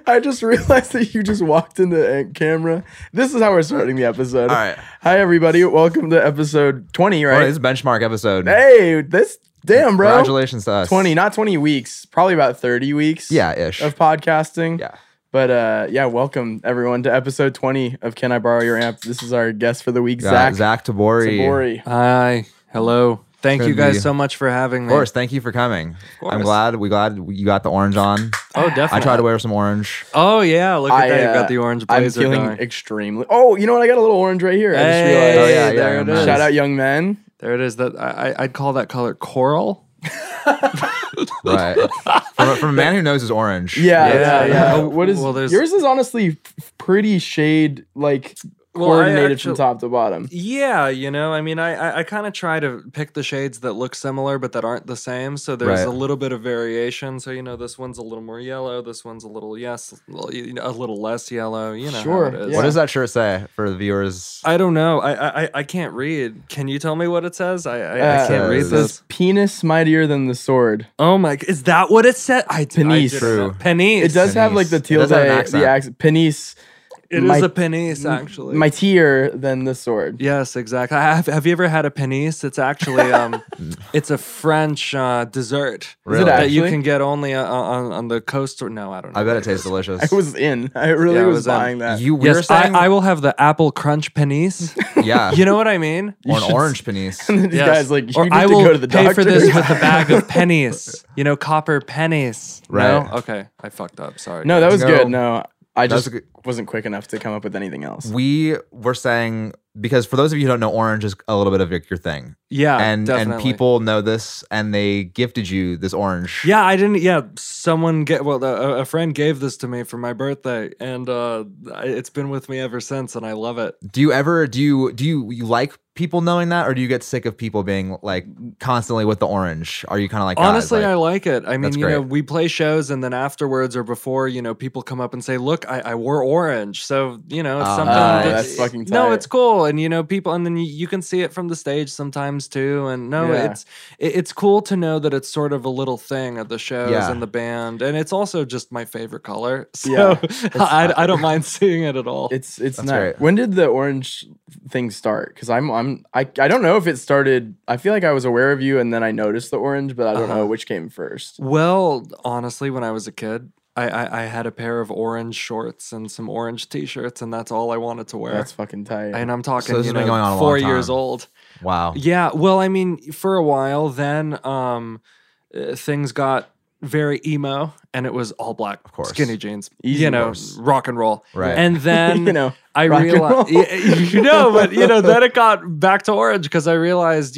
I just realized that you just walked into the camera. This is how we're starting the episode. All right. Hi, everybody. Welcome to episode 20, right? Well, this is a benchmark episode. Hey, damn, bro. Congratulations to us. 20, not 20 weeks. Probably about 30 weeks. Yeah, ish. Of podcasting. Yeah. But yeah, welcome everyone to episode 20 of Can I Borrow Your Amp? This is our guest for the week, Zach Tabori. Tabori. Hi. Hello. Thank you guys be- so much for having me. Of course, thank you for coming. I'm glad you got the orange on. Oh, definitely. I tried to wear some orange. Oh, yeah. Look at that. You've got the orange I'm blazer feeling going. extremely. Oh, you know what? I got a little orange right here. I just Hey, realized. Oh, yeah, there yeah, it man. is. Shout out, young men. There it is. That I'd call that color coral. Right. from a man who knows his orange. Yeah. Oh, What is well, there's- yours? Is honestly pretty shade like Well, I coordinated from actually- top to bottom. Yeah, I mean, I kind of try to pick the shades that look similar but that aren't the same. So there's Right. a little bit of variation. So this one's a little more yellow. This one's a little a little less yellow. You know Sure, how it is. yeah. What does that shirt say for the viewers? I don't know. I can't read. Can you tell me what it says? I can't read It says this. penis mightier than the sword. Oh my! Is that what it said? Penis. True. Pennies. It does have like the Penis. It does have an tilde, accent. the accent. Penis. It is a penis, actually. Mightier than the sword. Yes, exactly. Have you ever had a penis? It's actually it's a French dessert Really? that you actually? can get only on the coast. Or no, I don't know. I bet what it tastes is. delicious. I was in. I really Yeah, I was was in. buying that. We were Yes, saying, I will have the apple crunch penis. yeah, You know what I mean? or an orange penis. And then these Yes. guys like, you or need I to will go to the pay doctor. for this with a bag of pennies. Copper pennies. Right. No? Okay, I fucked up. Sorry. No, that was No. good. No, I That was just a good- wasn't quick enough to come up with anything else. We were saying, because for those of you who don't know, orange is a little bit of your thing. Yeah, and definitely. people know this, and they gifted you this orange. Yeah, I didn't. Yeah, a friend gave this to me for my birthday, and it's been with me ever since, and I love it. Do you like people knowing that, or do you get sick of people being like constantly with the orange? Are you kind of like, Honestly, guys, I like it. I mean, That's great. we play shows, and then afterwards or before, people come up and say, "Look, I wore orange," so it's something. that's fucking tight. No, it's cool, and people, and then you can see it from the stage sometimes too. And no, Yeah. it's cool to know that it's sort of a little thing at the shows Yeah. and the band, and it's also just my favorite color. So Yeah. I don't mind seeing it at all. It's That's nice. great. When did the orange thing start? Because I don't know if it started. I feel like I was aware of you and then I noticed the orange, but I don't know which came first. Well, honestly, when I was a kid, I had a pair of orange shorts and some orange t-shirts, and that's all I wanted to wear. That's fucking tight. And I'm talking, So this has been going on a 4 long years time. old. wow. Yeah, well, I mean, for a while, then things got very emo, and it was all black, of course. skinny jeans, Easy, of rock and roll. Right. And then I rock and realized, roll. but then it got back to orange because I realized,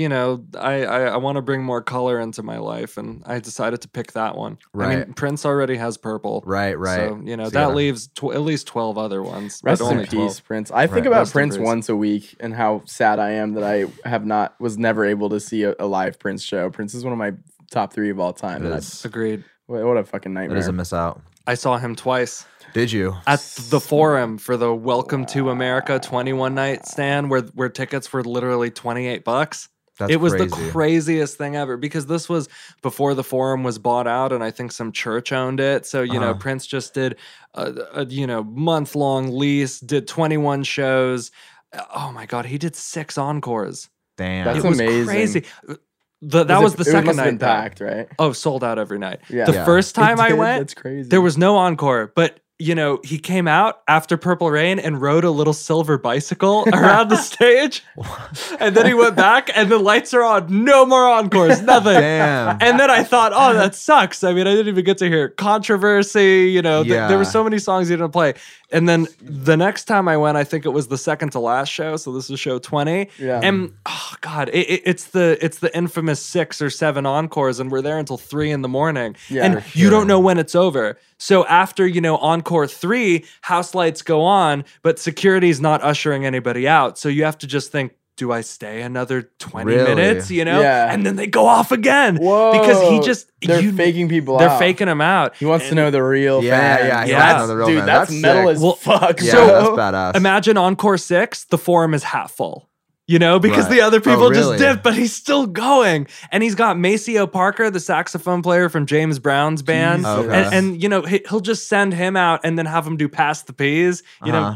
I want to bring more color into my life, and I decided to pick that one. I Right. mean, Prince already has purple. Right. So, So that yeah. leaves at least 12 other ones. Rest but in only peace, 12. Prince. I think Right. about Rest in Prince peace. once a week and how sad I am that I was never able to see a live Prince show. Prince is one of my top 3 of all time. It and is. Agreed. what a fucking It nightmare. is a miss out. I saw him twice. Did you? At the Forum for the Welcome to America 21 night stand where tickets were literally $28. That's It was crazy. the craziest thing ever because this was before the Forum was bought out, and I think some church owned it. So, Prince just did a month-long lease, did 21 shows. Oh my God, he did 6 encores. Damn. That's It was amazing. crazy. That was the second must have been night. though. packed, right? Oh, sold out every night. Yeah. The Yeah. first time It I did? went, That's crazy. there was no encore, but he came out after Purple Rain and rode a little silver bicycle around the stage. And then he went back and the lights are on. No more encores, nothing. Damn. And then I thought, oh, that sucks. I mean, I didn't even get to hear Controversy. There were so many songs he didn't play. And then the next time I went, I think it was the second to last show. So this is show 20. Yeah. And oh God, it's the infamous 6 or 7 encores, and we're there until 3 a.m. Yeah, and for you don't know when it's over. So after, encore 3, house lights go on, but security's not ushering anybody out. So you have to just think, do I stay another 20 Really? minutes, Yeah. And then they go off again. Whoa. Because They're faking people They're out. faking them out. He wants to know the real Yeah, fans. yeah, he wants to know the real Dude, fans. that's That's metal sick. as Well, fuck, Yeah, bro. that's badass. Imagine Encore 6, the Forum is half full. because Right. the other people just really? dipped, but he's still going. And he's got Maceo Parker, the saxophone player from James Brown's band. Jesus. Okay. And he'll just send him out and then have him do Pass the Peas. Yeah.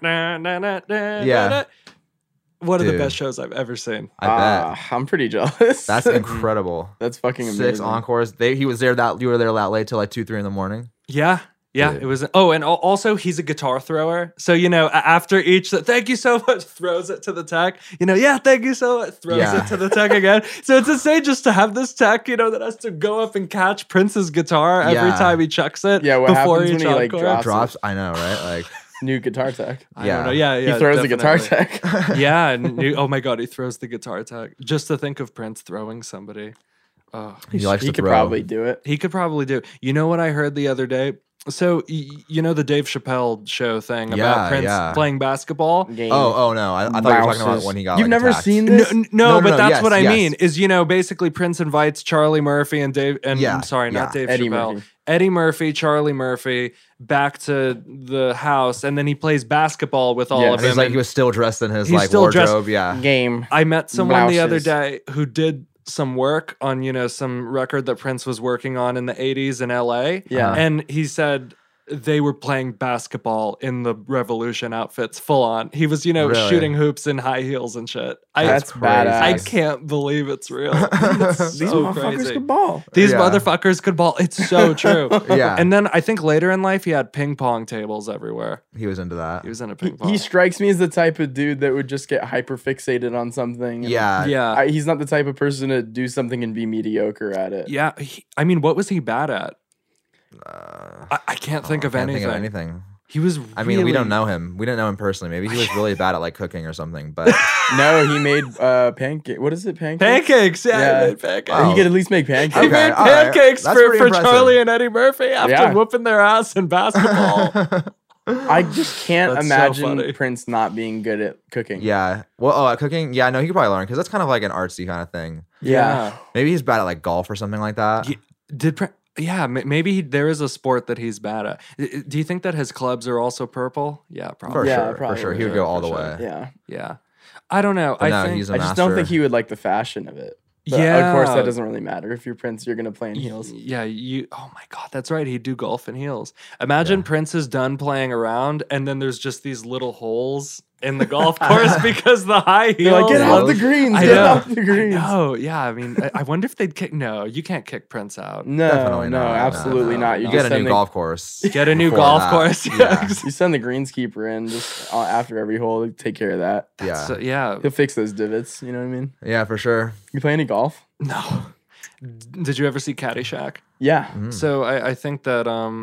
One of the Dude. best shows I've ever seen. I bet. I'm pretty jealous. That's incredible. That's fucking amazing. 6 encores. He was there you were there that late till like 2-3 in the morning. Yeah. Yeah, Dude. it was. Oh, and also he's a guitar thrower. So, after each, thank you so much, throws it to the tech. Yeah, thank you so much, throws Yeah. it to the tech again. So it's insane just to have this tech, that has to go up and catch Prince's guitar every Yeah. time he chucks it. Yeah, what before happens each when he, like, encore. drops I know, right? Like New guitar tech. I Yeah. don't know. Yeah, He throws the guitar definitely. tech. Yeah, and oh my God, he throws the guitar tech. Just to think of Prince throwing somebody. Oh, he likes He to could throw. probably do it. he could probably do. You know what I heard the other day? So the Dave Chappelle show thing Yeah, about Prince yeah. playing basketball. Game. Oh no! I thought you were talking about Rouses. when he got. You've like, never attacked. seen No, this? no, but no, that's yes, what I yes. mean. Is basically Prince invites Charlie Murphy and Dave and Yeah, I'm sorry, not yeah. Dave Eddie Chappelle, Murphy. Eddie Murphy, Charlie Murphy back to the house, and then he plays basketball with all Yeah, of And them. he's like and he was still dressed in his He's like still dressed- wardrobe. Yeah. Game. I met someone the other Blouses. day who did some work on some record that Prince was working on in the 80s in LA. Yeah. And he said they were playing basketball in the Revolution outfits full on. He was, Really? shooting hoops in high heels and shit. That's crazy. badass. I can't believe it's real. It's These so motherfuckers crazy. could ball. These Yeah. motherfuckers could ball. It's so true. Yeah. And then I think later in life he had ping pong tables everywhere. He was into that. He was in a ping pong. He strikes me as the type of dude that would just get hyper fixated on something. and- Yeah. yeah. He's not the type of person to do something and be mediocre at it. Yeah. I mean, what was he bad at? I can't think of Can't anything. think of anything. He was. I mean, we really- don't know him. We didn't know him personally. Maybe he was really bad at like cooking or something. But No, he made pancake. What is it? Pancakes? Pancakes. Yeah, Yeah. he made pancakes. Wow. He could at least make pancakes. He Okay, made all right. pancakes That's for pretty impressive. Charlie and Eddie Murphy after Yeah. whooping their ass in basketball. I just can't That's so imagine funny. Prince not being good at cooking. yeah. Well, cooking. Yeah, no, he could probably learn because that's kind of like an artsy kind of thing. Yeah. Maybe he's bad at like golf or something like that. Yeah, maybe there is a sport that he's bad at. Do you think that his clubs are also purple? Yeah, For probably. Yeah, sure. For probably. sure. He would go all the way. Yeah. Yeah. I don't know. But no, I think he's a I just don't master. think he would like the fashion of it. But Yeah. Of course, that doesn't really matter. If you're Prince, you're going to play in heels. Yeah, oh my God, that's right. He'd do golf in heels. Imagine Prince is done playing around and then there's just these little holes in the golf course because the high heels. They're like, get off the greens. I Get know. off the greens. No, yeah. I mean, I wonder if they'd kick. No, you can't kick Prince out. No, Definitely no, not. absolutely No, not. no. You You just get a send new the, golf course. Get a new before golf that. course. Yeah. You send the greenskeeper in just after every hole to take care of that. Yeah. So, yeah. He'll fix those divots. You know what I mean? Yeah, for sure. You play any golf? No. Did you ever see Caddyshack? Yeah. Mm-hmm. So I think that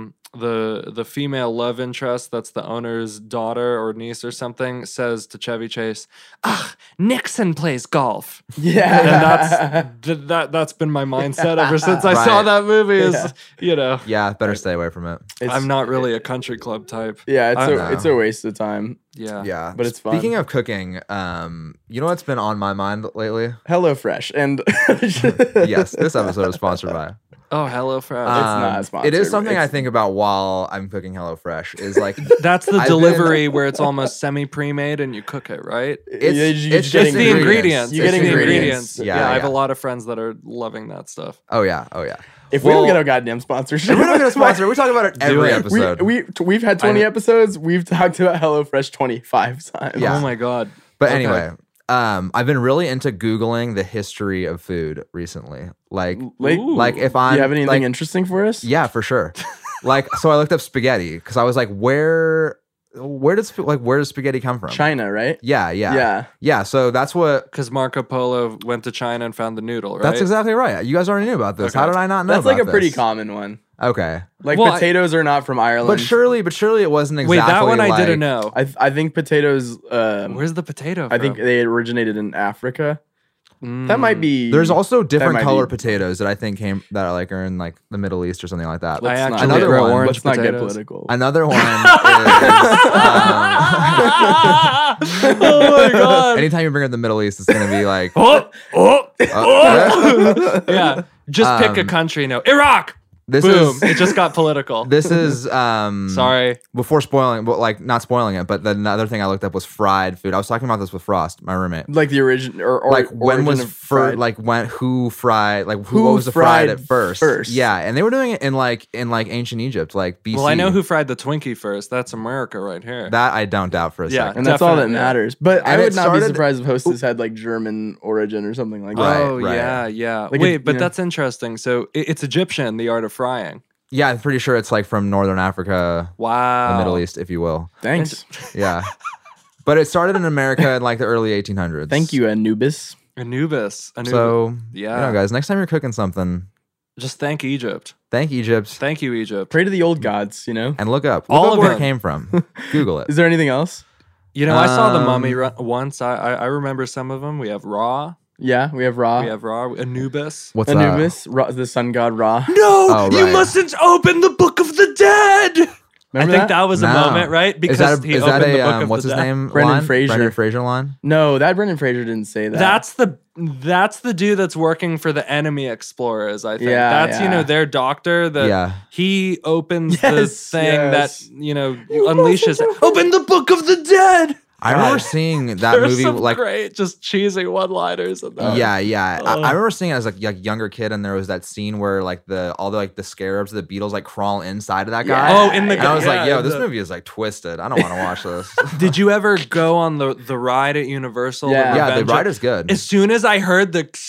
the female love interest that's the owner's daughter or niece or something says to Chevy Chase, "Ah, Nixon plays golf." Yeah. And that's been my mindset ever since I saw Right. that movie. Is Yeah, better stay away from it. I'm not really a country club type. Yeah, I it's a waste of time. Yeah. Yeah. But it's fun. Speaking of cooking, you know what's been on my mind lately? HelloFresh and Yes, this episode is sponsored by. Oh, HelloFresh. not sponsored, It is something I it's- think about while I'm cooking HelloFresh. Is like That's the I've delivery where it's almost semi pre-made and you cook it, right? it's It's just the ingredients. You It's get the ingredients. Yeah, I have yeah. a lot of friends that are loving that stuff. oh yeah. If we don't Well- get a goddamn sponsorship, We're not gonna sponsor. We talk about it every it. episode. We've had 20 episodes. We've talked about HelloFresh 25 times. Yeah. Oh my God. But Okay. anyway, I've been really into Googling the history of food recently. Like Ooh. like if Do I'm you have anything like, interesting for us? yeah, for sure. Like so I looked up spaghetti because I was like, where does spaghetti come from? China, right? Yeah. So that's what. Because Marco Polo went to China and found the noodle, right? That's exactly right. You guys already knew about this. Okay. How did I not know? That's like a about pretty this? common one. Okay, Like Well, potatoes are not from Ireland. but surely it wasn't exactly. Wait, that one I like, didn't know. I think potatoes. Where's the potato I think from? they originated in Africa. That might be. There's also different might color be- potatoes that I think are in like the Middle East or something like that. I Let's actually not, Another grow one. orange Let's not get potatoes. political. Another one is Oh my God. anytime you bring up the Middle East, it's gonna be like Oh, yeah. yeah. Just pick a country. No, Iraq. This Boom! is It just got political. this is Sorry. before spoiling, but like not spoiling it. But then another thing I looked up was fried food. I was talking about this with Frost, my roommate. Like the origin or Like when was fried. like when who fried like Who what was the fried fried at first? first? Yeah, and they were doing it in like ancient Egypt, like BC. Well, I know who fried the Twinkie first. That's America right here. that I don't doubt for a Yeah. second. and that's all that Definitely. matters. But I And would it not be started- surprised if Hostess had like German origin or something like that. Oh right. yeah. Like Wait, it- but yeah. that's interesting. So it's Egyptian, the art of frying. Yeah, I'm pretty sure it's like from northern Africa, Wow. the Middle East, if you will. Thanks. Yeah, but it started in America in like the early 1800s. Thank you, Anubis. Anubis. So yeah. you know, guys, next time you're cooking something, Just thank Egypt. thank Egypt Thank you, Egypt. Pray to the old gods, you know? and look up All of where it. it came from. Google it. Is there anything else? You know, I saw the Um, Mummy once. I remember some of them. We have Ra. Yeah, we have Ra. We have Ra. Anubis. What's Anubis, Ra, the sun god Ra. No, Oh, you right. mustn't open the Book of the Dead. Remember I think that was a No. moment, right? Because he is opened that the a Book of what's the his Dead. name? Brendan line? Fraser. Brendan Fraser line. No, that Brendan Fraser didn't say that. That's the dude that's working for the enemy explorers. I think Yeah, that's yeah. their doctor. That Yeah. he opens Yes, the thing yes. that unleashes. Open the Book of the Dead. I remember seeing that There's movie some like great, just cheesy one-liners in that. yeah. I Ugh. remember seeing it as like younger kid, and there was that scene where like all the scarabs of the beetles like crawl inside of that guy. Oh, in the And I was like, yeah, yo, this the- movie is like twisted. I don't want to watch this. Did you ever go on the ride at Universal? Yeah. Yeah, the Revenge ride of- is good. As soon as I heard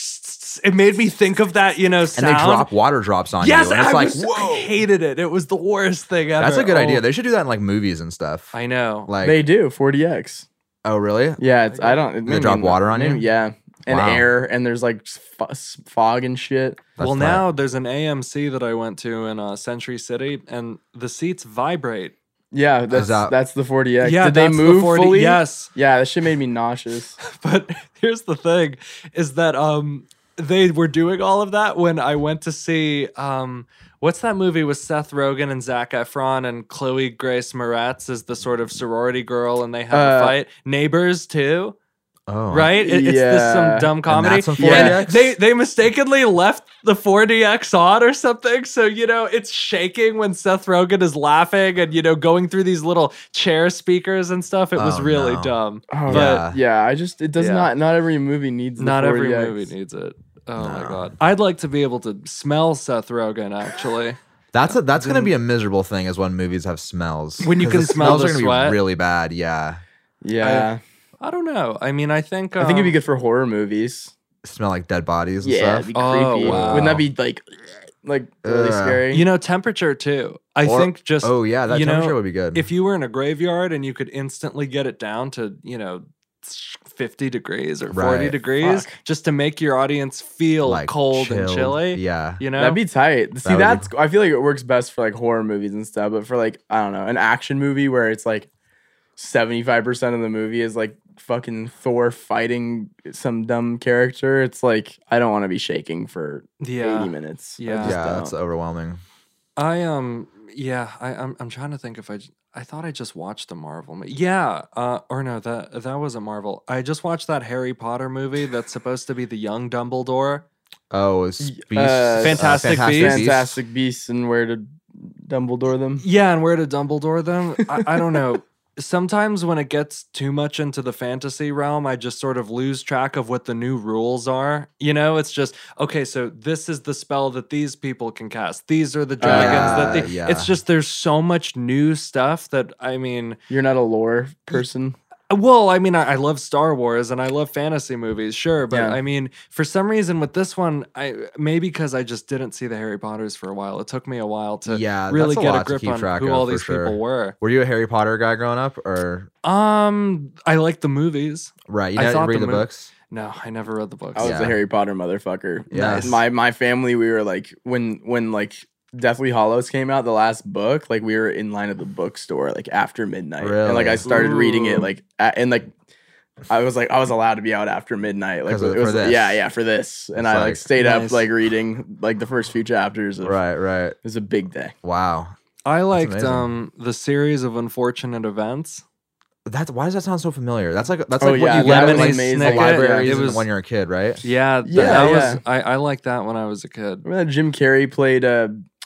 it made me think of that, sound. And they drop water drops on Yes, you. And it's like, I whoa. hated it. It was the worst thing ever. That's a good Oh, idea. They should do that in like movies and stuff. I know. Like, They do 40x. oh really? Yeah, it's I don't. They drop water on you? Yeah, and Wow. air, and there's like fog and shit. That's Well, tight. now there's an AMC that I went to in Century City, and the seats vibrate. Yeah, that's that- that's the 40x. Yeah, Did they that's the move 40 fully? Yes. Yeah, that shit made me nauseous. But here's the thing: is that they were doing all of that when I went to see what's that movie with Seth Rogen and Zac Efron and Chloe Grace Moretz as the sort of sorority girl, and they have a fight. Neighbors too. Oh. Right? It's this some Yeah. dumb comedy. that's on And 4DX? they mistakenly left the 4DX on or something. So, it's shaking when Seth Rogen is laughing and, going through these little chair speakers and stuff. It was Oh, really no. dumb. Oh, But yeah. It does Yeah. not every movie needs the not 40X. every movie needs it. Oh my God. I'd like to be able to smell Seth Rogen, actually. That's going to be a miserable thing is when movies have smells. When you 'Cause can the smell smells the are gonna sweat. be really bad. Yeah. Yeah, I don't know. I mean, I think I think it'd be good for horror movies. Smell like dead bodies and Yeah, stuff. it'd be Oh, creepy. wow. Wouldn't that be like really Ugh. scary? temperature too. I Or- think just Oh yeah, that temperature would be good. if you were in a graveyard and you could instantly get it down to 50 degrees or 40 Right. degrees Fuck. just to make your audience feel like cold and chilled. chilly, Yeah. That'd be tight. See, would be- that's I feel like it works best for like horror movies and stuff, but for like I don't know, an action movie where it's like 75% of the movie is like fucking Thor fighting some dumb character. It's like I don't want to be shaking for 80 minutes. I Yeah. just Yeah, don't. that's overwhelming. I'm trying to think if I thought I just watched the Marvel movie. Yeah, or no, that wasn't Marvel. I just watched that Harry Potter movie that's supposed to be the young Dumbledore. Oh, it's Beast, Fantastic Beasts. Fantastic Beasts and Where to Dumbledore them. Yeah, and where to Dumbledore them? I don't know. Sometimes when it gets too much into the fantasy realm, I just sort of lose track of what the new rules are. It's just, okay, so this is the spell that these people can cast. These are the dragons yeah. It's just there's so much new stuff that You're not a lore person. well, I love Star Wars and I love fantasy movies, sure, but Yeah. for some reason with this one, maybe because I just didn't see the Harry Potters for a while. It took me a while to Yeah, really that's a get a lot to grip keep on track who of, all for these sure. people were. Were you a Harry Potter guy growing up, or I like the movies. right? You I didn't thought read the the mo- books. No, I never read the books. I was Yeah. a Harry Potter motherfucker. Yes. My family, we were like when like Deathly Hallows came out, the last book, like we were in line at the bookstore like after midnight, and like I Really? started reading it Ooh. like and like I was allowed to be out after midnight, like 'Cause it for was this. yeah for this, and It's I like- like stayed Nice. up like reading like the first few chapters. Of, Right. It was a big day. Wow. I liked amazing. the series of unfortunate events. Why does that sound so familiar? That's like Oh, what yeah, you that learned was like amazing. the Snicket. libraries It was- when you're a kid, right? Yeah, Yeah, that yeah. was I liked that when I was a kid. Remember that Jim Carrey played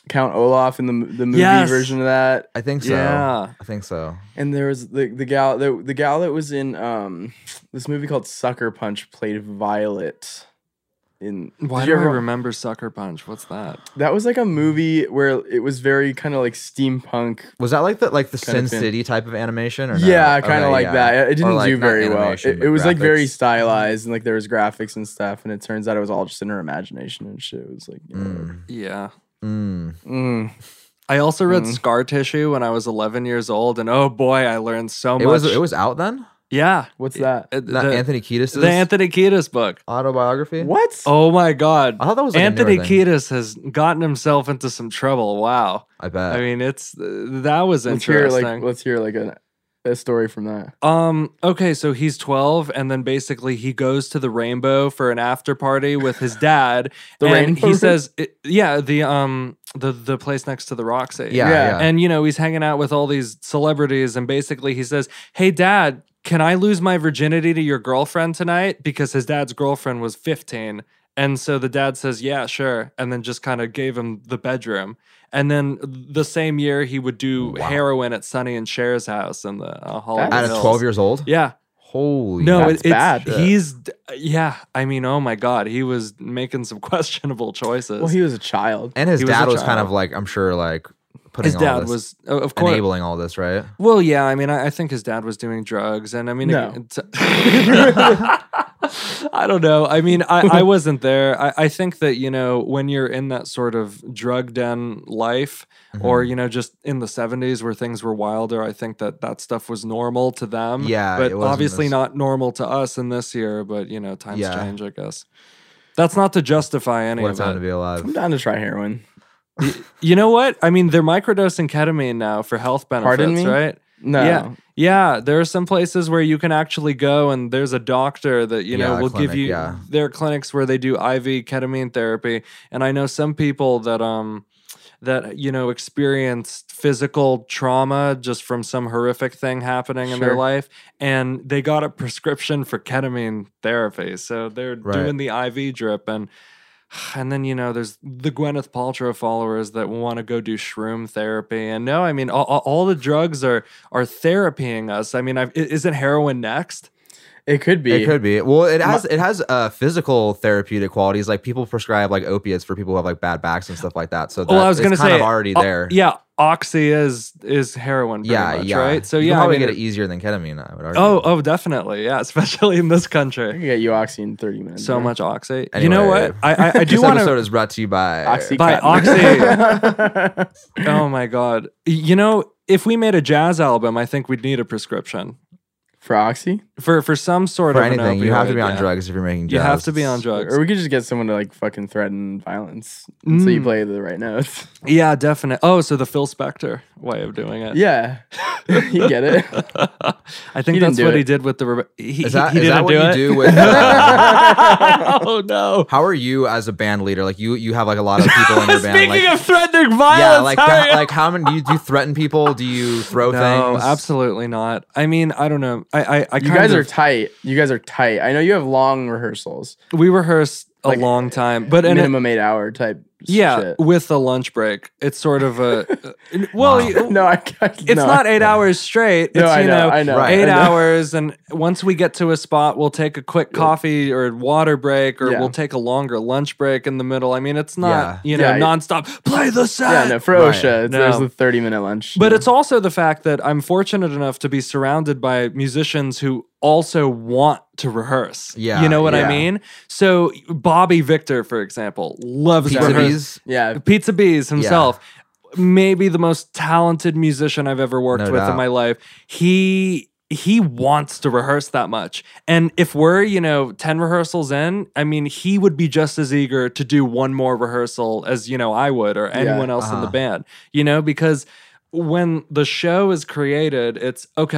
Count Olaf in the movie Yes. version of that. I think so. Yeah. I think so. And there was the gal that was in this movie called Sucker Punch played Violet. Why Did do you I ever- remember Sucker Punch? What's that? That was like a movie where it was very kind of like steampunk. Was that like the Kind Sin of thing. City type of animation? Or no? Yeah, kind of Okay, like yeah. that. It Or, didn't like, do not very well. animation, It but was like very graphics. stylized and like there was graphics and stuff. And it turns out it was all just in her imagination and shit. It was like, Yeah. mm. I also read Scar Tissue when I was 11 years old, and oh boy, I learned so much. It was out then. Yeah. What's that? Not Anthony Kiedis' The Anthony Kiedis book. autobiography. What? Oh my God. I thought that was like Anthony a newer thing. Kiedis has gotten himself into some trouble. Wow. I bet. I mean, that was Let's hear interesting. let's hear like a story from that. Okay, so he's 12, and then basically he goes to the Rainbow for an after party with his dad. The and Rainbow? he says, the place next to the Roxy. yeah, Yeah. yeah. And he's hanging out with all these celebrities, and basically he says, "Hey, Dad, can I lose my virginity to your girlfriend tonight?" Because his dad's girlfriend was 15. And so the dad says, "Yeah, sure," and then just kind of gave him the bedroom. And then the same year, he would do heroin at Sonny and Cher's house in the Hollywood At Hills. 12 years old. Yeah. Holy. No, That's bad. I mean, oh my God, he was making some questionable choices. Well, he was a child. And his he was dad a was kind child. of like, I'm sure, like putting his all dad this, was, of course, enabling all this, right? well, yeah. I mean, I think his dad was doing drugs, and I mean, No. I don't know. I mean, I wasn't there. I think that when you're in that sort of drug den life, or just in the 70s where things were wilder, I think that stuff was normal to them. Yeah, but it wasn't obviously this- not normal to us in this year. But times Yeah. change, I guess. That's not to justify any What a of time to it. be alive. I'm down to try heroin. You know what? I mean, they're microdosing ketamine now for health benefits, Pardon me? right? No. Yeah. There are some places where you can actually go, and there's a doctor that Yeah, a will give clinic, you. yeah. There are clinics where they do IV ketamine therapy, and I know some people that experienced physical trauma just from some horrific thing happening in their Sure. life, and they got a prescription for ketamine therapy, so they're Right. doing the IV drip and then there's the Gwyneth Paltrow followers that want to go do shroom therapy, and no, I mean all the drugs are therapying us. I mean, isn't heroin next? It could be. It could be. Well, it has physical therapeutic qualities. Like people prescribe like opiates for people who have like bad backs and stuff like that. So Well, I was it's going to kind say of already there. Yeah, Oxy is heroin. Pretty yeah, much, yeah. Right. So you yeah, can probably I mean, get it easier than ketamine. I would argue. Oh, definitely. Yeah, especially in this I country. can get you Oxy in 30 minutes. So bro. much Oxy. Anyway, You know what? I do This want episode to is brought to you by by Oxycontin. Oh my God. If we made a jazz album, I think we'd need a prescription For Oxy? for some sort for of an anything. You have to opioid, be on yeah. drugs if you're making jazz. You have to be on drugs. Or we could just get someone to like fucking threaten violence until you Mm. play the right notes. Yeah, definitely. Oh, so the Phil Spector way of doing it. Yeah. You get it? I think He didn't that's do what he it. did with the. Is that didn't what do you it? do with? Oh no! How are you as a band leader? Like you have like a lot of people in your band. Speaking Like, of threatening violence, yeah, like how- how many do you threaten people? Do you throw no, things? absolutely not. I mean, I don't know. I You guys are tight. You guys are tight. I know you have long rehearsals, we rehearse a like, long time, but in minimum 8 hour type. yeah, shit. with a lunch break, it's sort of a well. Wow. No, It's not 8 hours straight. It's No, I know, I know. Right. 8 I know. hours, and once we get to a spot, we'll take a quick coffee or water break, or Yeah. we'll take a longer lunch break in the middle. I mean, it's not Yeah. nonstop. Play the set. Yeah, no, for Right. OSHA, No. there's a 30-minute lunch. But it's also the fact that I'm fortunate enough to be surrounded by musicians who also want to rehearse. Yeah, You know what I yeah. mean? So Bobby Victor, for example, loves to Pizza rehearse. Bees? yeah. Pizza Bees himself, maybe the most talented musician I've ever worked No with doubt. in my life. He wants to rehearse that much. And if we're, 10 rehearsals in, I mean, he would be just as eager to do one more rehearsal as, I would, or anyone else in the band, because when the show is created, it's okay.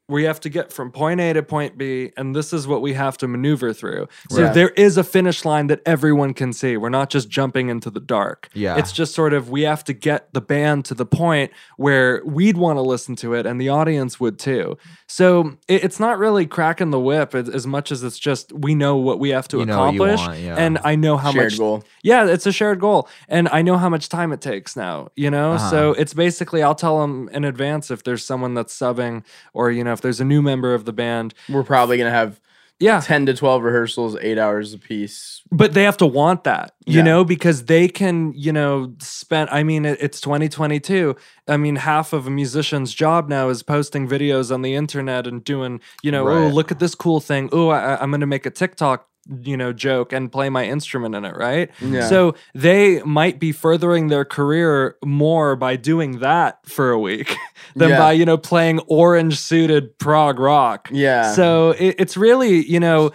we have to get from point A to point B, and this is what we have to maneuver through. So Right. there is a finish line that everyone can see. We're not just jumping into the dark. Yeah. It's just sort of, we have to get the band to the point where we'd want to listen to it and the audience would too. So it's not really cracking the whip as much as it's just, we know what we have to You know what you accomplish. want, yeah. And I know how Shared much goal. Yeah, it's a shared goal. And I know how much time it takes now, you know? Uh-huh. So it's basically, I'll tell them in advance if there's someone that's subbing or, you know, if there's a new member of the band. We're probably gonna have Yeah. 10 to 12 rehearsals, 8 hours a piece. But they have to want that, you Yeah. know, because they can, you know, spend, I mean, it's 2022. I mean, half of a musician's job now is posting videos on the internet and doing, you know, oh, Right. look at this cool thing. Oh, I'm going to make a TikTok, you know, joke and play my instrument in it, right? Yeah. So they might be furthering their career more by doing that for a week than Yeah. by, you know, playing orange suited prog rock. Yeah. So it's really, you know,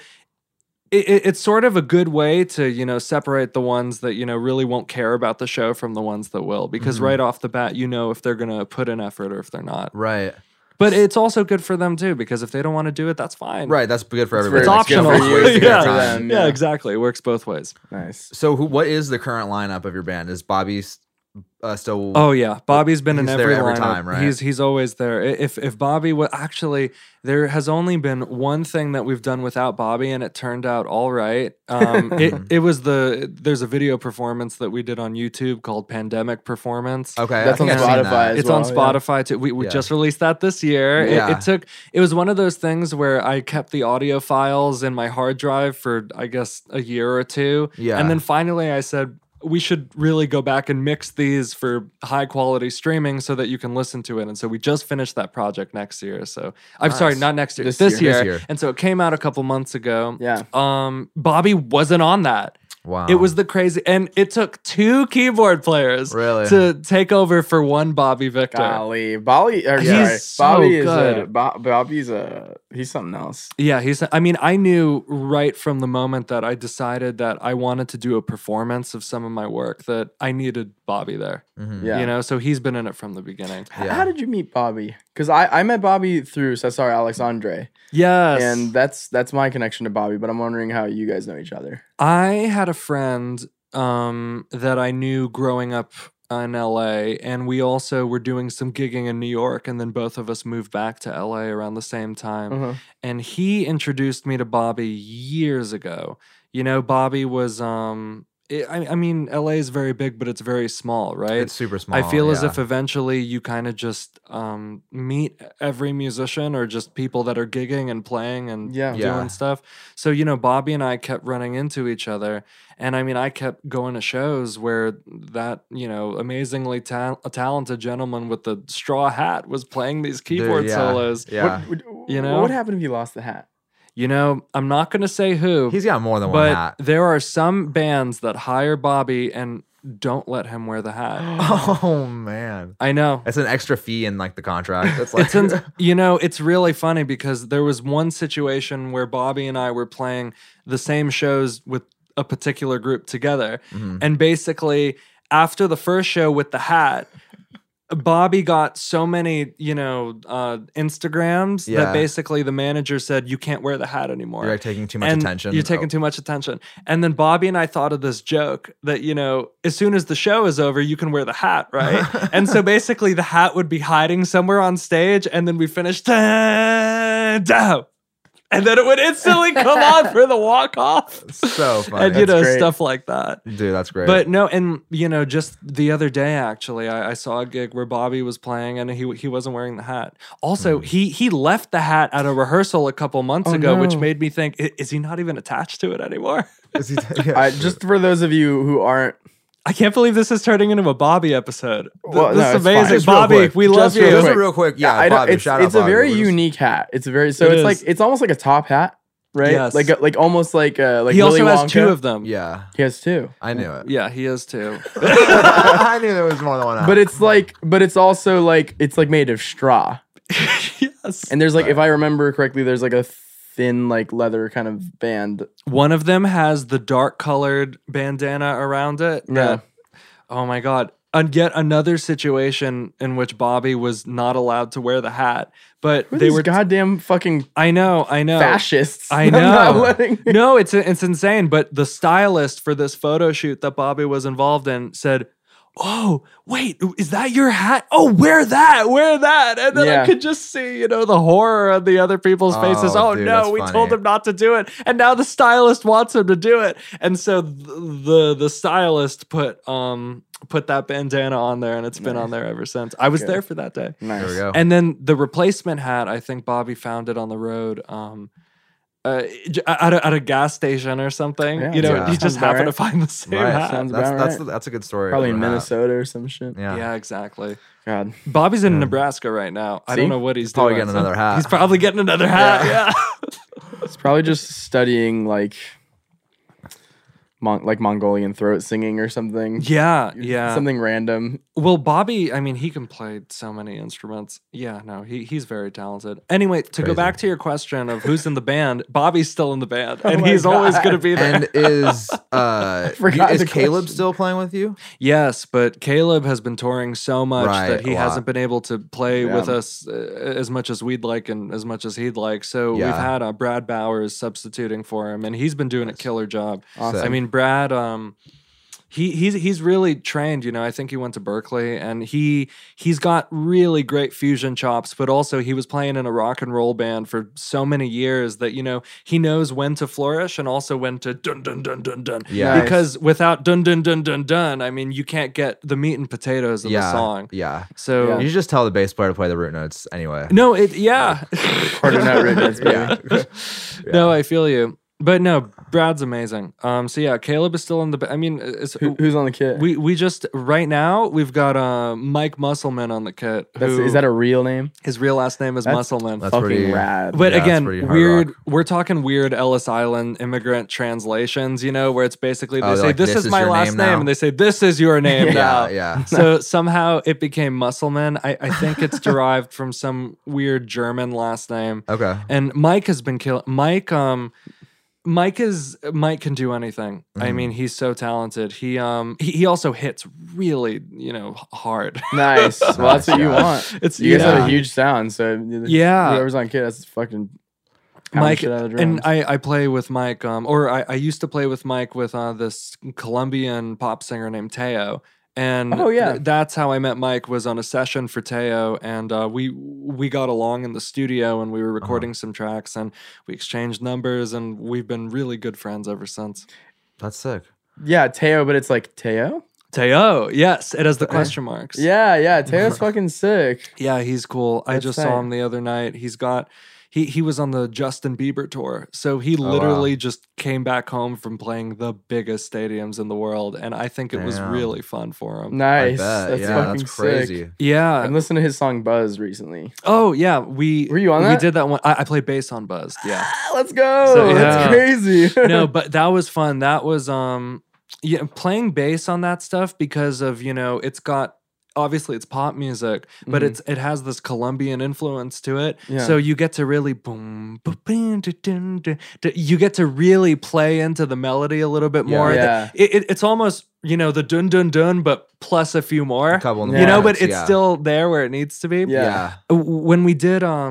it's sort of a good way to, you know, separate the ones that, you know, really won't care about the show from the ones that will, because right off the bat, you know, if they're going to put in effort or if they're not. Right. But it's also good for them too, because if they don't want to do it, that's fine. Right. That's good for It's everybody. It's very- optional. good for you, Wasting good their for time. them. Yeah, exactly. It works both ways. Nice. So what is the current lineup of your band? Is Bobby still? Oh yeah, Bobby's been in He's every there every lineup. time, right? He's always there. If Bobby was actually, there has only been one thing that we've done without Bobby, and it turned out all right. It was there's a video performance that we did on YouTube called Pandemic Performance. Okay. That's I think on I've seen Spotify that. as It's on well, yeah. Spotify too. We Yeah. just released that this year. Yeah. It was one of those things where I kept the audio files in my hard drive for, I guess, a year or two. Yeah. And then finally I said, we should really go back and mix these for high quality streaming so that you can listen to it. And so we just finished that project next year. So I'm sorry, Nice. not next year, This this year. year. This year. And so it came out a couple months ago. Yeah. Bobby wasn't on that. Wow. It was the crazy, and it took 2 keyboard players Really? to take over for one Bobby Victor. Golly, Bobby. Or, He's sorry, so Bobby is good. Bobby's he's something else. Yeah, I mean, I knew right from the moment that I decided that I wanted to do a performance of some of my work that I needed Bobby there. Mhm. Yeah. You know, so he's been in it from the beginning. Yeah. How did you meet Bobby? Because I met Bobby through Cesar Alexandre, Yes. and that's my connection to Bobby. But I'm wondering how you guys know each other. I had a friend that I knew growing up in LA, and we also were doing some gigging in New York, and then both of us moved back to LA around the same time. Uh-huh. And he introduced me to Bobby years ago. You know, Bobby was I mean, LA is very big, but it's very small, right? It's super small. I feel as yeah. if eventually you kind of just meet every musician or just people that are gigging and playing and Yeah. doing Yeah. stuff. So, you know, Bobby and I kept running into each other. And I mean, I kept going to shows where that, you know, amazingly talented gentleman with the straw hat was playing these keyboard yeah. solos. Yeah. You know? what happened if you lost the hat? You know, I'm not going to say who. He's got more than one but hat. there are some bands that hire Bobby and don't let him wear the hat. Oh man. I know. It's an extra fee in like the contract. It's like You know, it's really funny because there was one situation where Bobby and I were playing the same shows with a particular group together. Mhm. And basically, after the first show with the hat, Bobby got so many, you know, Instagrams Yeah. that basically the manager said, you can't wear the hat anymore. You're like taking too much And attention. You're taking too much attention. And then Bobby and I thought of this joke that, you know, as soon as the show is over, you can wear the hat, right? And so basically the hat would be hiding somewhere on stage, and then we finished, down. And then it would instantly come on for the walk off. So funny. And, you know, great. stuff like that. Dude, that's great. But no, and you know, just the other day, actually, I saw a gig where Bobby was playing and he wasn't wearing the hat. Also, he left the hat at a rehearsal a couple months Oh, ago, which no. made me think, is he not even attached to it anymore? Is he- yeah, Just for those of you who aren't, I can't believe this is turning into a Bobby episode. Well, This no, is it's fine. amazing. Just real Bobby, quick. we love Just you. real Just quick. real quick. Yeah, I don't. Bobby, It's shout out it's a Bobby. very We're just- unique hat. It's very It it's is. like it's almost like a top hat, right? Yes. Like almost like He Willy also has Wonka. 2 of them. Yeah, He has 2. I knew it. Yeah, he is too. I knew there was more than one. But it's also like it's like made of straw. Yes. And there's like, if I remember correctly, there's like a thin like leather kind of band. One of them has the dark colored bandana around it. Yeah. Oh my God. yet another situation in which Bobby was not allowed to wear the hat, but Who are they these were goddamn fucking I know. fascists. I I'm not know. letting- No, it's insane. But the stylist for this photo shoot that Bobby was involved in said, "Oh, wait, is that your hat? Oh, wear that. And then I Yeah. could just see, the horror on the other people's faces. Oh, Oh dude, no, that's we funny. told him not to do it, and now the stylist wants him to do it. And so the stylist put that bandana on there, and it's been on there ever since. I was Good. there for that day. Nice. There we go. And then the replacement hat, I think Bobby found it on the road. At a gas station or something, Yeah, he sounds just about happened to right. find the same Right. hat. Sounds That's about right. that's a good story. Probably of in a hat. Minnesota or some shit. Yeah. Yeah, exactly. God. Bobby's in Nebraska right now. I See? don't know what he's Probably doing. getting another hat. He's probably getting another hat. Yeah. It's probably just studying like Mongolian throat singing or something. Yeah. Yeah. Something random. Well, Bobby, I mean, he can play so many instruments. Yeah, no, he's very talented. Anyway, to go Crazy. back to your question of who's in the band, Bobby's still in the band, Oh and my he's always God. going to be there. And is forgot is the Caleb question. still playing with you? Yes, but Caleb has been touring so much Right, that he a lot. hasn't been able to play Yeah. with us as much as we'd like and as much as he'd like. So we've Yeah. had Brad Bowers substituting for him, and he's been doing a killer job. Awesome. I mean, Brad, he's really trained. I think he went to Berkeley, and he's got really great fusion chops. But also, he was playing in a rock and roll band for so many years that he knows when to flourish and also when to dun dun dun dun dun. Yeah. Nice. Because without dun dun dun dun dun, I mean, you can't get the meat and potatoes of the Yeah. song. Yeah. So Yeah. You should just tell the bass player to play the root notes anyway. no, Quarter note rhythms, baby. No, I feel you. But no, Brad's amazing. So yeah, Caleb is still in the. I mean, Who's on the kit? we just right now we've got Mike Musselman on the kit. Is that a real name? His real last name is That's- Musselman. That's Fucking pretty rad. But Yeah, it's again, pretty hard weird. rock. We're talking weird Ellis Island immigrant translations. Where it's basically they Oh, say like, this is my your last name name, now? and they say this is your name now. Yeah. So somehow it became Musselman. I think it's derived from some weird German last name. Okay. And Mike has been killing. Mike can do anything. I mean, he's so talented. He also hits really, hard. Nice. Well, that's what you want. It's You guys have yeah. a huge sound, so Yeah. whoever's on kit, that's fucking pounding Mike, shit out of the and drums. I play with Mike, or I used to play with Mike with this Colombian pop singer named Teo. And Oh, yeah. that's how I met Mike, was on a session for Teo, and we got along in the studio, and we were recording some tracks, and we exchanged numbers, and we've been really good friends ever since. That's sick. Yeah, Teo, but it's like Teo? Teo, yes, it has the question marks. Yeah, Teo's fucking sick. Yeah, he's cool. I That's just tight. saw him the other night. He was on the Justin Bieber tour. So he literally just came back home from playing the biggest stadiums in the world. And I think it was Damn. really fun for him. Nice. I bet. That's Yeah, fucking that's crazy. sick. Yeah. I'm listening to his song Buzz recently. Oh, yeah. Were you on We that? did that one. I played bass on Buzzed. Yeah. Let's go. So, That's yeah. crazy. No, but that was fun. That was playing bass on that stuff because of, it's got, obviously it's pop music, but it has this Colombian influence to it. Yeah. So you get to really boom, boom, boom, dun, dun, dun, dun. You get to really play into the melody a little bit more. Yeah. It's almost, the dun dun dun, but plus a few more. A couple Yeah. But notes, it's yeah. still there where it needs to be. Yeah. When we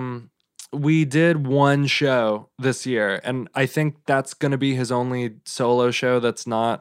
did one show this year, and I think that's going to be his only solo show that's not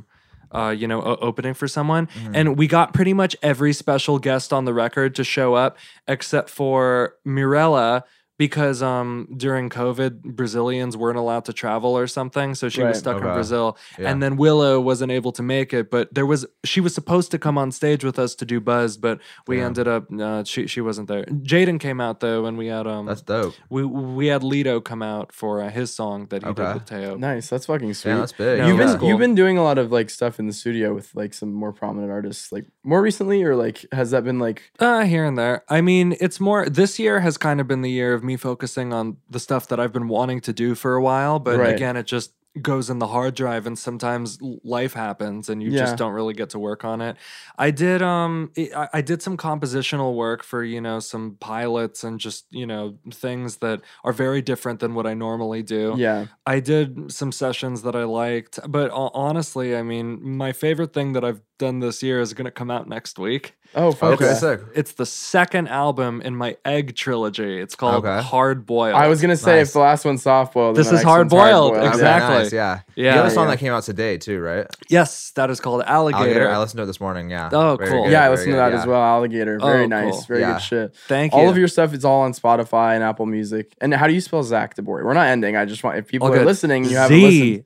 opening for someone. And we got pretty much every special guest on the record to show up except for Mirella, because during COVID, Brazilians weren't allowed to travel or something, so she was Right. stuck in Okay. Brazil. Yeah. And then Willow wasn't able to make it, but she was supposed to come on stage with us to do Buzz, but we Yeah. ended up she wasn't there. Jaden came out though, and we had That's dope. we had Lido come out for his song that he did Okay. with Teo. Nice. That's fucking sweet. Yeah, that's big. No, You've that's been cool. you've been doing a lot of like stuff in the studio with like some more prominent artists, like more recently, or like has that been like Here and there. I mean, it's more, this year has kind of been the year of me focusing on the stuff that I've been wanting to do for a while. But Right. again, it just goes in the hard drive, and sometimes life happens and you Yeah. just don't really get to work on it. I did I did some compositional work for, some pilots and just, things that are very different than what I normally do. yeah. I did some sessions that I liked, but honestly, I mean, my favorite thing that I've done this year is going to come out next week. Oh, fuck Okay, yeah. sick. It's the second album in my Egg trilogy. It's called Okay. Hard Boiled. I was gonna say Nice. if the last one's soft boiled, This is hard boiled. Okay, Exactly. nice, yeah. Yeah, You have a song yeah. that came out today too, right? Yes, that is called Alligator. I listened to it this morning. Yeah. Oh, Very cool. good, Yeah, I very listened to good, that yeah. as well. Alligator, very Oh, nice, cool. very Yeah. good shit. Thank you. All of your stuff is all on Spotify and Apple Music. And how do you spell Zach DeBory? We're not ending. I just want if people All are good. listening, and you haven't listened.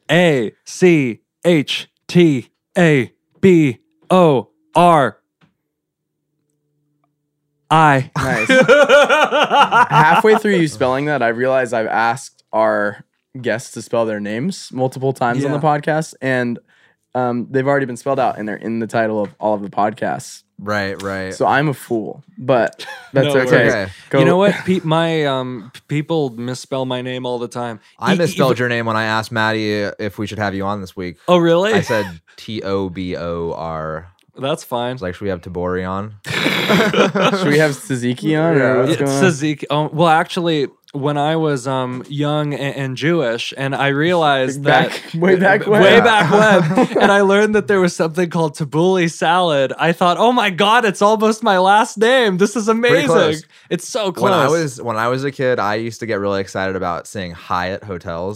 ZACHTABORI. Nice. Halfway through you spelling that, I realized I've asked our guests to spell their names multiple times on Yeah. the podcast, and they've already been spelled out, and they're in the title of all of the podcasts. Right. So I'm a fool, but that's No okay. worries. Go- You know what? My people misspell my name all the time. I misspelled your name when I asked Maddie if we should have you on this week. Oh, really? I said TOBOR. That's fine. It's like, should we have Tabori on? Should we have Suzuki on? Yeah. Or what's It's going on? Suzuki. Well, actually, when I was young and Jewish, and I realized Way back when. way back when, and I learned that there was something called tabbouleh salad, I thought, oh my god, it's almost my last name. This is amazing. close. It's so close. When I was a kid, I used to get really excited about saying Hyatt hotels.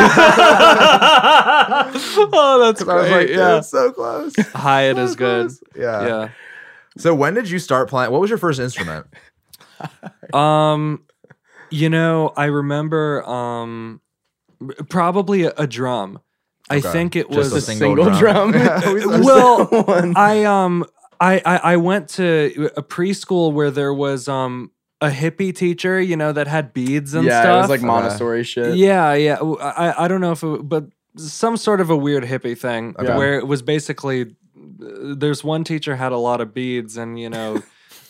Oh, that's great. I was like, yeah, it's so close. Hyatt is good. Yeah. Yeah. So when did you start playing? What was your first instrument? You know, I remember probably a drum. I Okay. think it Just was a A single single drum. drum. Well, One. I went to a preschool where there was a hippie teacher, you know, that had beads and yeah, stuff. it was like Montessori shit. Yeah. I don't know if it, but some sort of a weird hippie thing Okay. where it was basically there's one teacher had a lot of beads and you know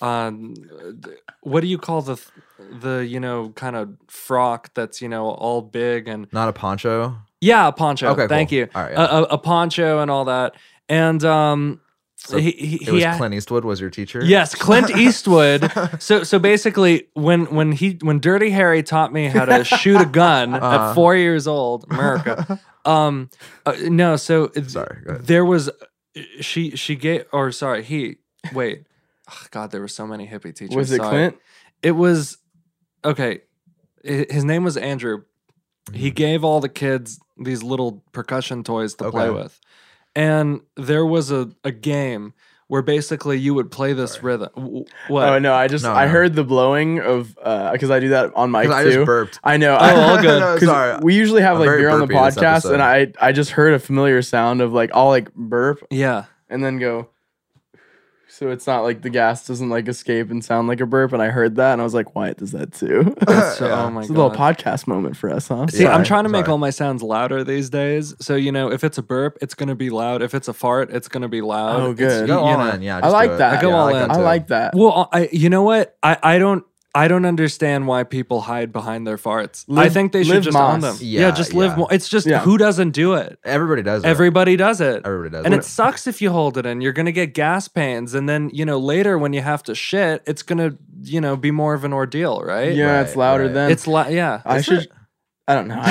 what do you call the you know kind of frock that's you know all big and Not a poncho. yeah, a poncho. Okay, Thank cool. you. All right, yeah. A poncho and all that. And So he it was had- Clint Eastwood was your teacher? Yes, Clint Eastwood. So basically, when Dirty Harry taught me how to shoot a gun at 4 years old, America. No, so Sorry, go ahead. there was she gave or sorry he wait. Oh, God, there were so many hippie teachers. Was it Sorry. Clint? It was okay. His name was Andrew. He gave all the kids these little percussion toys to play Okay. with. And there was a game where basically you would play this rhythm. What? Oh no, I No, heard the blowing of because I do that on mic 'Cause I too. just burped. I know. Oh, all good. No, 'Cause sorry. we usually have I'm like very beer on the burpy this podcast, episode. and I just heard a familiar sound of like I'll like burp Yeah. and then go. So it's not like the gas doesn't like escape and sound like a burp, and I heard that and I was like, Wyatt does that too. So, Yeah. Oh my It's a little God. podcast moment for us, huh? See, Yeah. I'm trying to make Sorry. all my sounds louder these days. So, you know, if it's a burp, it's going to be loud. If it's a fart, it's going to be loud. Oh, It's- good. Go you all know. in, yeah. I just like do it. that. I go all in. that I too. like that. Well, you know what? I don't understand why people hide behind their farts. I Live- think they should live just own Moss. them. Yeah, just live yeah. more. It's just Yeah. who doesn't do it? Everybody does it. Everybody does it. Everybody does And it. it sucks if you hold it in. You're going to get gas pains. And then, you know, later when you have to shit, it's going to, you know, be more of an ordeal, right? Yeah, it's Right, louder right. than It's yeah. I Is should. it? I don't know.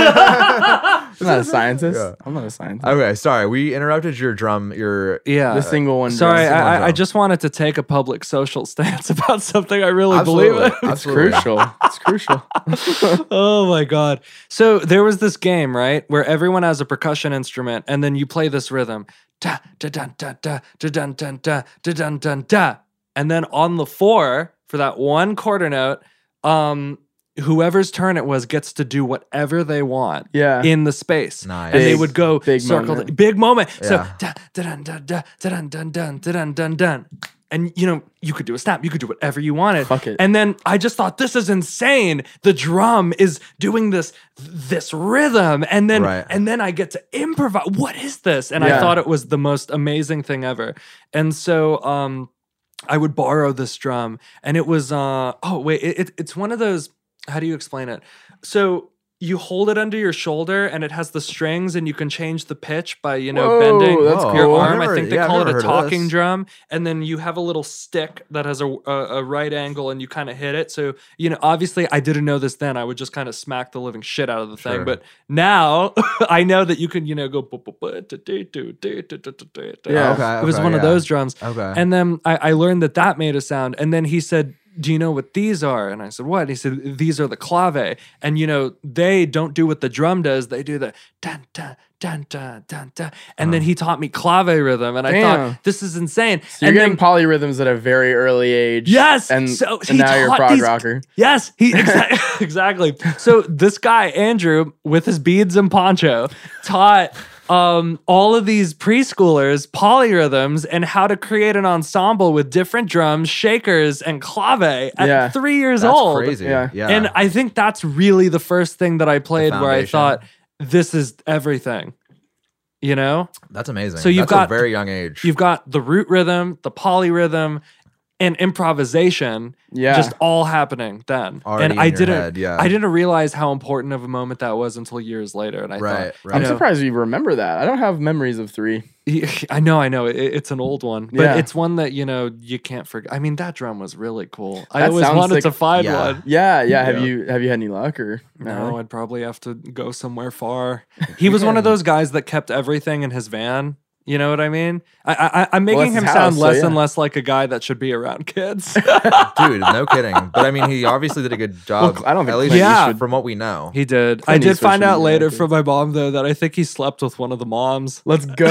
I'm not a scientist. Yeah. I'm not a scientist. Okay, sorry. We interrupted your drum. Yeah. The single one. Sorry, drum. I drum. just wanted to take a public social stance about something I really Absolutely. believe in. It's Absolutely. crucial. It's crucial. Oh my God. So there was this game, right, where everyone has a percussion instrument and then you play this rhythm. Da, da, dun, da, da, da, dun, dun, da, da, dun, dun, da. And then on the four, for that one quarter note, whoever's turn it was gets to do whatever they want Yeah. in the space. Nice. And they Big- would go big circle, moment. big moment. So Yeah. da, da, dun, da, da, da, dun, dun, dun, da, dun, dun, dun. And you know, you could do a snap, you could do whatever you wanted. Fuck it. And then I just thought, this is insane. The drum is doing this rhythm, and then Right. I get to improvise. What is this? And I Yeah. thought it was the most amazing thing ever. And so I would borrow this drum, and it was it's one of those. How do you explain it? So you hold it under your shoulder and it has the strings and you can change the pitch by, Whoa, bending that's your cool. arm. I think they call it a heard of talking this. drum. And then you have a little stick that has a right angle and you kind of hit it. So, obviously I didn't know this then. I would just kind of smack the living shit out of the thing. Sure. But now I know that you can, go. Yeah. It was one of those drums. Okay. And then I learned that made a sound. And then he said, do you know what these are? And I said, what? And he said, these are the clave. And, they don't do what the drum does. They do the dun, dun, dun, dun, dun, dun. And then he taught me clave rhythm. And I Damn. thought, this is insane. So you're and getting polyrhythms at a very early age. Yes. And, So and he now you're a taught prog these- rocker. Yes, exactly. So this guy, Andrew, with his beads and poncho, taught all of these preschoolers polyrhythms and how to create an ensemble with different drums, shakers, and clave at 3 years That's old. crazy. Yeah. Yeah. And I think that's really the first thing that I played where I foundation. thought, this is everything. That's amazing. So you've That's got- a very young age. You've got the root rhythm, the polyrhythm, and improvisation Yeah. just all happening then. Already and I in your didn't head, yeah. I didn't realize how important of a moment that was until years later. And I Right, thought, right. I'm you know, surprised you remember that. I don't have memories of 3. I know. It's an old one, but Yeah. it's one that you can't forget. I mean, that drum was really cool. I That always sounds wanted like- to find Yeah. one. Yeah. Have Yeah. you had any luck or No, I'd probably have to go somewhere far. He was one of those guys that kept everything in his van. You know what I mean? I'm making that's him his sound house, so less yeah. and less like a guy that should be around kids. Dude, no kidding. But I mean, he obviously did a good job. Well, I don't think at least Clint Eastwood- from what we know. He did. Clint I did Eastwood find should out be later active. from my mom though that I think he slept with one of the moms. Let's go.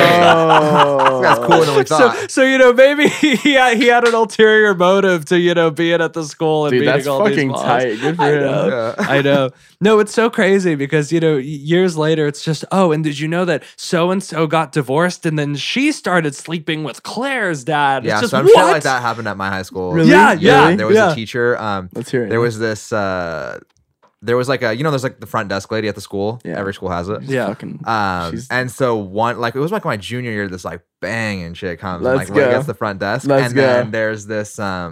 That's cooler than we thought. So maybe he had an ulterior motive to being at the school and Dude, meeting that's all these fucking moms. tight. Good for I him. know. Yeah. I know. No, it's so crazy because years later it's just and did you know that so and so got divorced and then she started sleeping with Claire's dad? Yeah, It's just so I'm what? sure like that happened at my high school. Really? Yeah, There was yeah. a teacher. Let's hear it. There was this. There was like there's like the front desk lady at the school. Yeah. Every school has it. Yeah. Fucking, she's- And so it was like my junior year. This like banging shit comes. Let's and, like go. against the front desk. Let's and go. then there's this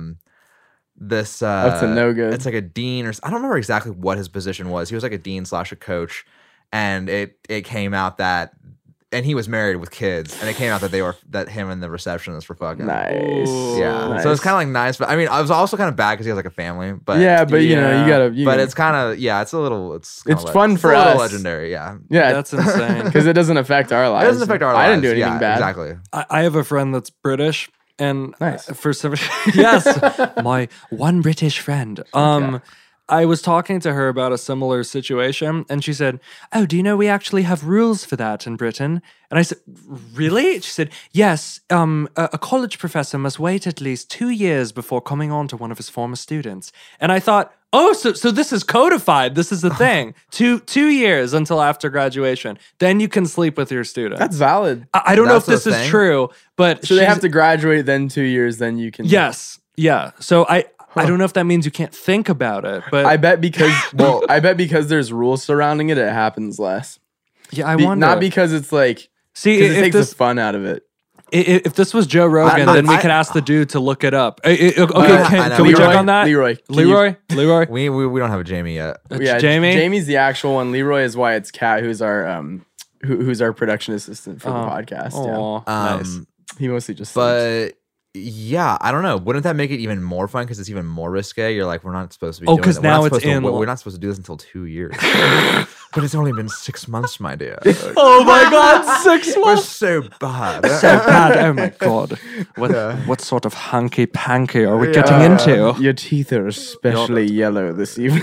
That's a no good. It's like a dean I don't remember exactly what his position was. He was like a dean / a coach, and it came out that. And he was married with kids, and it came out that him and the receptionist were fucking. nice. Ooh. Yeah, Nice. so it's kind of like nice, but I mean, I was also kind of bad because he has like a family. But yeah, but you Yeah. gotta. but it's kind of it's a little it's fun for a little us. legendary. Yeah, yeah, That's insane. because it doesn't affect our it lives. doesn't affect our lives. I didn't do anything yeah, bad. Exactly. I have a friend that's British, and Nice. for some yes, my one British friend. I was talking to her about a similar situation, and she said, "Oh, do you know we actually have rules for that in Britain?" And I said, "Really?" She said, "Yes. A college professor must wait at least 2 years before coming on to one of his former students." And I thought, "Oh, so this is codified. This is the thing. 2 years until after graduation. Then you can sleep with your student." That's valid. I don't know if That's this the is thing? true, but So they she's- have to graduate, then 2 years, then you can. Yes, yeah. So I don't know if that means you can't think about it, but I bet because there's rules surrounding it, it happens less. yeah, I Be- wonder. not because it's like See, because it if takes this the fun out of it. if this was Joe Rogan, I- then we I- could ask the dude to look it up. Okay, I know. can we check Leroy, on that? Leroy, can Leroy, Leroy. We don't have a Jamie yet. Yeah, Jamie. Jamie's the actual one. Leroy is Wyatt's cat, who's our who's our production assistant for the podcast. Aw, nice. Yeah, he mostly just. sleeps. But yeah, I don't know. Wouldn't that make it even more fun because it's even more risque? You're like, we're not supposed to be. Oh, doing 'cause that. We're not now it's supposed to- in- We're not supposed to do this until 2 years. But it's only been 6 months, my dear. Oh my God, 6 We're months. so bad. So bad. Oh my God. What sort of hanky panky are we getting into? Your teeth are especially yellow this evening.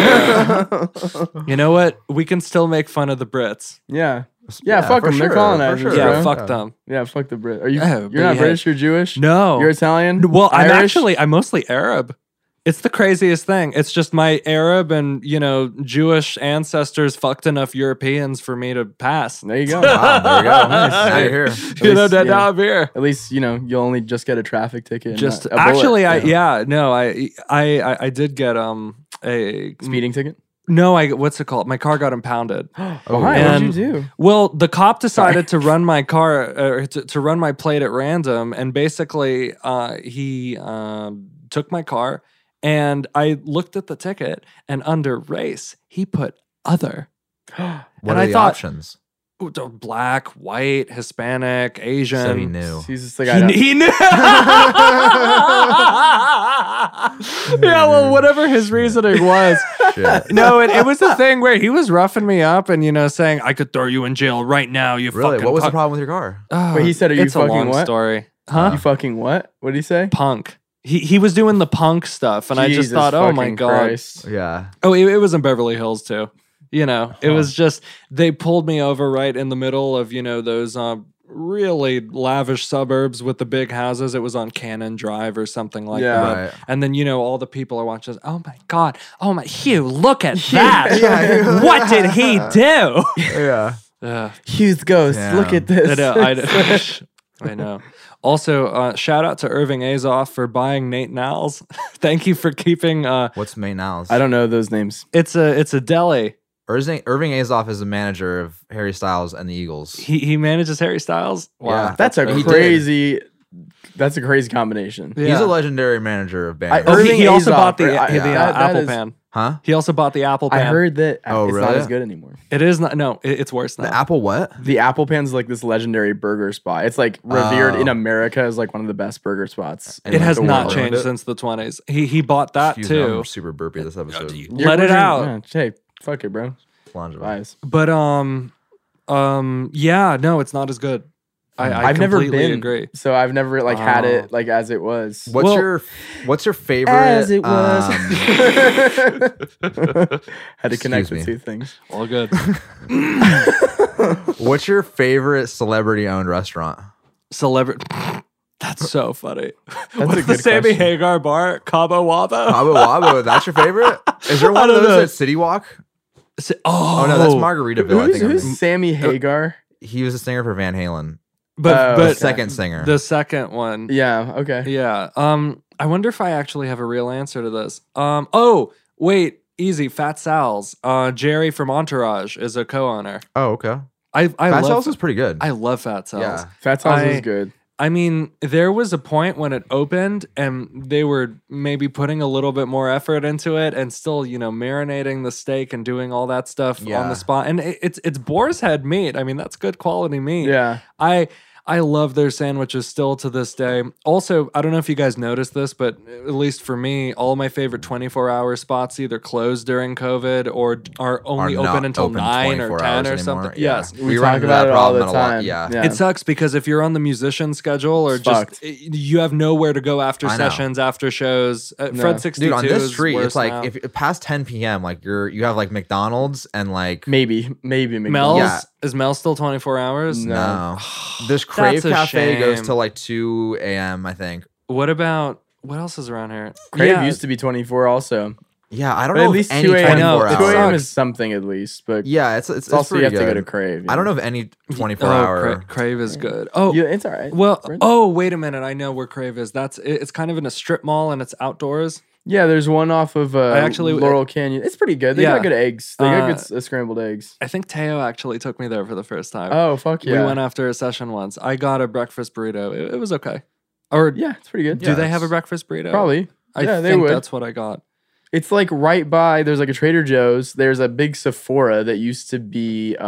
You know what? We can still make fun of the Brits. Yeah, Yeah, fuck for them. They're sure, colonizers, for sure. Yeah, bro. fuck Yeah. them. Yeah, fuck the Brit. Are you? Oh, you're but not yeah. British. You're Jewish. No. You're Italian. Well, Irish? I'm mostly Arab. It's the craziest thing. It's just my Arab and, Jewish ancestors fucked enough Europeans for me to pass. There you go. Wow, there you go. Now you're here. least, now yeah. I'm here. At least you'll only just get a traffic ticket. And Just not a bullet. actually, Yeah. I did get a speeding ticket. No, what's it called? My car got impounded. Why? What And- did you do? Well, the cop decided to run my car, to run my plate at random, and basically, he took my car, and I looked at the ticket, and under race, he put other. What And are I the thought- options? Ooh, the black, white, Hispanic, Asian. So he knew. He's just like, I don't. He knew. Yeah, well, whatever his reasoning was. Shit. No, it was the thing where he was roughing me up and, saying, I could throw you in jail right now. You Really? fucking What was the punk." problem with your car? Wait, he said, "Are you it's a fucking long what?" story. Huh? You fucking what? What did he say? Punk. He was doing the punk stuff, and I just Jesus thought, oh my fucking God. Christ. Yeah. Oh, it was in Beverly Hills too. It was just, they pulled me over right in the middle of, those really lavish suburbs with the big houses. It was on Cannon Drive or something like Yeah. that. Right. And then, all the people are watching. Oh my God. Oh my, Hugh, look at that. Yeah. What did he do? Yeah. Ugh. Hugh's ghost. Damn. Look at this. I know. Also, shout out to Irving Azoff for buying Nate Nals. Thank you for keeping. What's Maine Niles? I don't know those names. It's a deli. Irving Azoff is the manager of Harry Styles and the Eagles. He manages Harry Styles. Yeah. That's a crazy. crazy. That's a crazy combination. Yeah. He's a legendary manager of bands. Oh, Irving he also Azoff, bought the right? the That Apple is- Pan. Huh? He also bought the Apple Pan. I heard that Oh, it's really? not as good anymore. It is not. No, it's worse now. The Apple what? The Apple Pan's like this legendary burger spot. It's like revered Oh. in America as like one of the best burger spots. in, It like, has the not world. changed since the 20s. He bought that Excuse me, too. I'm super burpy this episode. You're Let it burgering- out. Yeah, hey, fuck it, bro. Flange of it. Vibes. But yeah, no, it's not as good. I I've never completely been, agree. so I've never like had Oh. it like as it was. What's Well, your favorite? As it was. Had to Excuse connect the me. two things. All good. What's your favorite celebrity-owned restaurant? Celebrity. That's so funny. That's What's a the good Sammy question. Hagar bar? Cabo Wabo? Cabo Wabo. That's your favorite? Is there one of don't those know. at City Walk? Oh, Oh no, that's Margaritaville. I Who's, think. who's Sammy Hagar? He was a singer for Van Halen. But Oh, The okay. second singer. the second one. Yeah. Okay. Yeah. I wonder if I actually have a real answer to this. Oh, wait, easy. Fat Sal's. Jerry from Entourage is a co-owner. Oh, okay. I Fat love Sal's is pretty good. I love Fat Sal's. Yeah. Fat Sal's I- is good. I mean, there was a point when it opened and they were maybe putting a little bit more effort into it and still, marinating the steak and doing all that stuff on Yeah. the spot. And it's boar's head meat. I mean, that's good quality meat. Yeah. I love their sandwiches still to this day. Also, I don't know if you guys noticed this, but at least for me, all my favorite 24-hour spots either closed during COVID or are only Are not open until open 9 or 24 10 hours or anymore. something. Yeah. Yes. We run talk into about that it all the problem a lot. time. Yeah. It sucks because if you're on the musician schedule or It's just fucked. you have nowhere to go after I know. sessions, after shows. No. Fred 62 Dude, on this is street, worse it's like now. if past 10 p.m., like you have like McDonald's and like Maybe Mel's McDonald's. Yeah. is Mel still 24 hours? No. This Crave That's a Cafe goes shame. till like 2 a.m. I think. What else is around here? Crave Yeah, used to be 24 also. Yeah, I don't But know at of least any 2 a.m. 24 I know, 2 hours. a.m. sucks. is something at least, but Yeah, it's it's also you pretty have to go good. to Crave. I don't know of any 24 Oh, hour. Crave is good. Oh, Yeah, it's all right. well, Brent? wait a minute. I know where Crave is. It's kind of in a strip mall and it's outdoors. Yeah, there's one off of Laurel Canyon. It's pretty good. They Yeah. got good eggs. They got Uh, good scrambled eggs. I think Teo actually took me there for the first time. Oh, fuck yeah. We went after a session once. I got a breakfast burrito. It was okay. Or Yeah, it's pretty good. do they have a it's- breakfast burrito? Probably. I Yeah, they think would. that's what I got. It's like right by, there's like a Trader Joe's. There's a big Sephora that used to be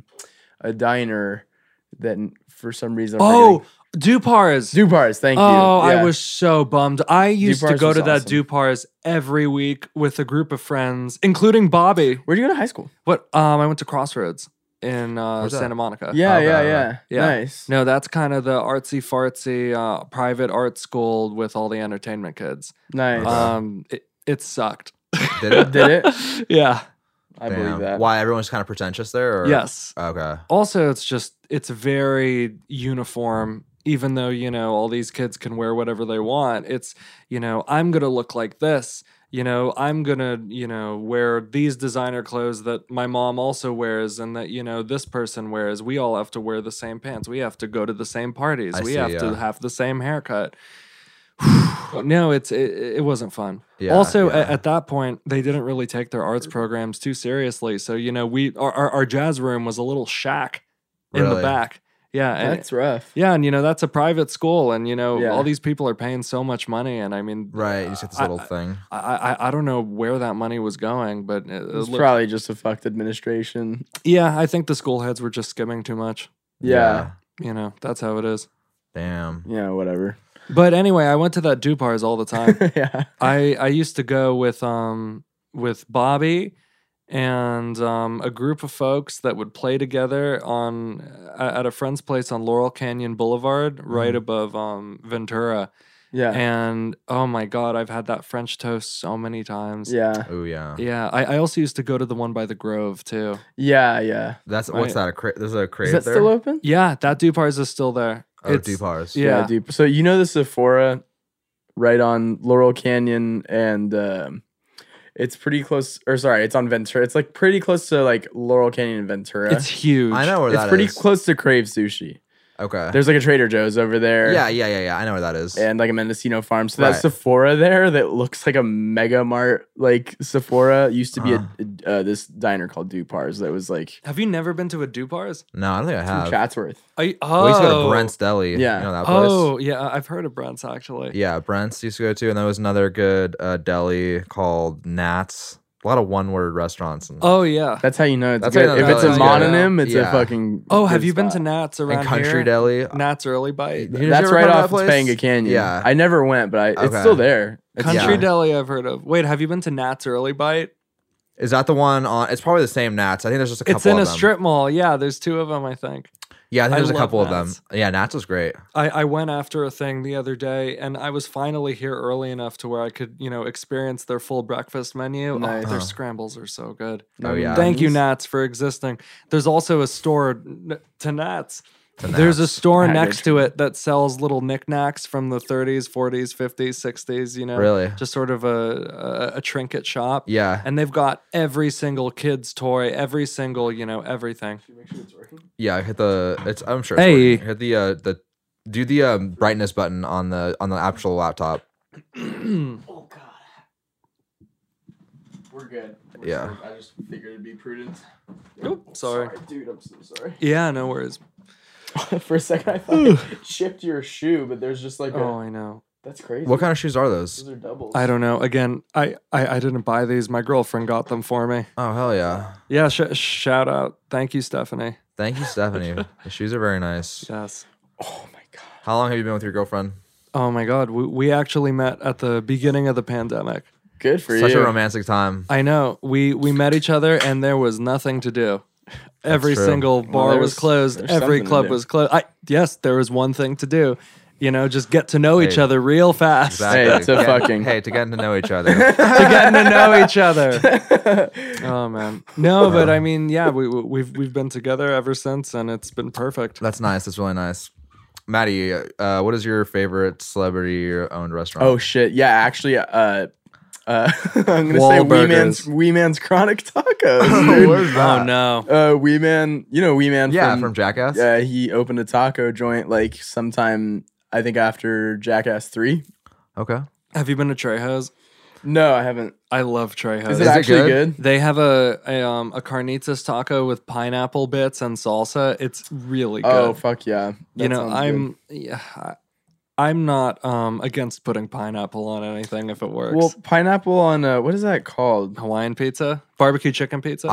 a diner that for some reason. I'm Oh, Dupar's. Dupar's, thank you. Oh, I Yeah. was so bummed. I used to Dupar's go was to that awesome. Dupar's every week with a group of friends, including Bobby. Where'd you go to high school? What? I went to Crossroads in Where's that? Santa Monica. Yeah, Okay, yeah, right. yeah, Yeah. Nice. No, that's kind of the artsy fartsy private art school with all the entertainment kids. Nice. It sucked. Did it? Did it? Yeah. I Damn. believe that. Why everyone's kind of pretentious there? Or? Yes. Okay. Also, it's very uniform. Even though all these kids can wear whatever they want, it's I'm gonna look like this. I'm gonna wear these designer clothes that my mom also wears, and that this person wears. We all have to wear the same pants. We have to go to the same parties. I We see, have yeah. to have the same haircut. No, it wasn't fun. Yeah, Also, yeah. at that point, they didn't really take their arts programs too seriously. So our jazz room was a little shack in the Really? back. Yeah, and, That's rough. yeah, and that's a private school, and Yeah. all these people are paying so much money, and I mean, Right. You just get this little thing. I don't know where that money was going, but It's probably just a fucked administration. yeah, I think the school heads were just skimming too much. Yeah. That's how it is. Damn. Yeah, whatever. But anyway, I went to that Dupars all the time. Yeah. I used to go with Bobby and a group of folks that would play together at a friend's place on Laurel Canyon Boulevard, right above Ventura. Yeah. And oh my God, I've had that French toast so many times. Yeah. Oh yeah. Yeah, I also used to go to the one by the Grove too. Yeah. Yeah. That's Right. what's that? There's a crate Is that there. still open? Yeah, that Dupars is still there. Oh, It's- Dupars. Yeah. dude. So you know the Sephora right on Laurel Canyon and it's pretty close it's on Ventura. It's like pretty close to like Laurel Canyon and Ventura. It's huge. I know where It's that pretty is. close to Crave Sushi. Okay. There's like a Trader Joe's over there. Yeah. I know where that is. And like a Mendocino Farm. So that Right. Sephora there that looks like a Mega Mart like Sephora used to be this diner called Dupars that was like Have you never been to a Dupars? No, I don't think I in have. Chatsworth. Oh, We used to go to Brent's Deli. Yeah. You know that place? Oh, yeah, I've heard of Brent's actually. Yeah, Brent's used to go to, and there was another good deli called Nat's. A lot of one-word restaurants. And, Oh, yeah. That's how you know it's That's how good. you know If it's a it's good. mononym, it's Yeah. a fucking Oh, good have you been spot. to Nat's around and Country here? Deli. Nat's Early Bite. Did you That's ever right come to that off place? Topanga Canyon. Yeah. I never went, but it's Okay. still there. Country Yeah. Deli I've heard of. Wait, have you been to Nat's Early Bite? Is that the one on? It's probably the same Nat's. I think there's just a couple It's in of a them. strip mall. Yeah, there's two of them, I think. Yeah, I think I there's a love couple of Nat's. them. Yeah, Nat's was great. I went after a thing the other day, and I was finally here early enough to where I could, experience their full breakfast menu. Nice. Oh, their scrambles are so good. Oh, yeah. Thank you, Nice. Nats, for existing. There's also a store to Nats. To There's a Nat's. store I next got to it that sells little knickknacks from the 30s, 40s, 50s, 60s, Really? just sort of a trinket shop. Yeah, And they've got every single kid's toy, every single, everything. yeah. Hit the. I'm sure. It's Hey. working. Hit the do the brightness button on the actual laptop. Oh God. We're good. Yeah. I just figured it'd be prudent. Oop, sorry. Dude. I'm so sorry. Yeah, no worries. For a second, I thought it chipped your shoe, but there's just like Oh, I know. that's crazy. What kind of shoes are those? Those are doubles. I don't know. Again, I didn't buy these. My girlfriend got them for me. Oh hell yeah! Yeah, shout out. Thank you, Stephanie. Thank you, Stephanie. The shoes are very nice. Yes. Oh my God. How long have you been with your girlfriend? Oh my God, we actually met at the beginning of the pandemic. Good for Such you. a romantic time. I know. We met each other and there was nothing to do. Every true. single Well, bar was there's closed. something Every to club do. was closed. Yes, there was one thing to do. Just get to know each Hey. other real fast. Hey, it's a Get- fucking- Hey, to get to know each other. To getting to know each other. Oh man. No, but I mean, yeah, we've been together ever since and it's been perfect. That's nice. That's really nice. Maddie, what is your favorite celebrity-owned restaurant? Oh shit. Yeah, actually, I'm gonna say Wahlburgers. Wee Man's Chronic Tacos. dude. Where's that? Oh no. Wee Man, Wee Man Yeah, from Jackass. Yeah, he opened a taco joint like sometime I think after Jackass 3. Okay. Have you been to Trejo's? No, I haven't. I love Trejo's. Is it it actually good? They have a carnitas taco with pineapple bits and salsa. It's really good. Oh fuck yeah. That sounds good. I'm not against putting pineapple on anything if it works. Well, pineapple on what is that called? Hawaiian pizza, barbecue chicken pizza.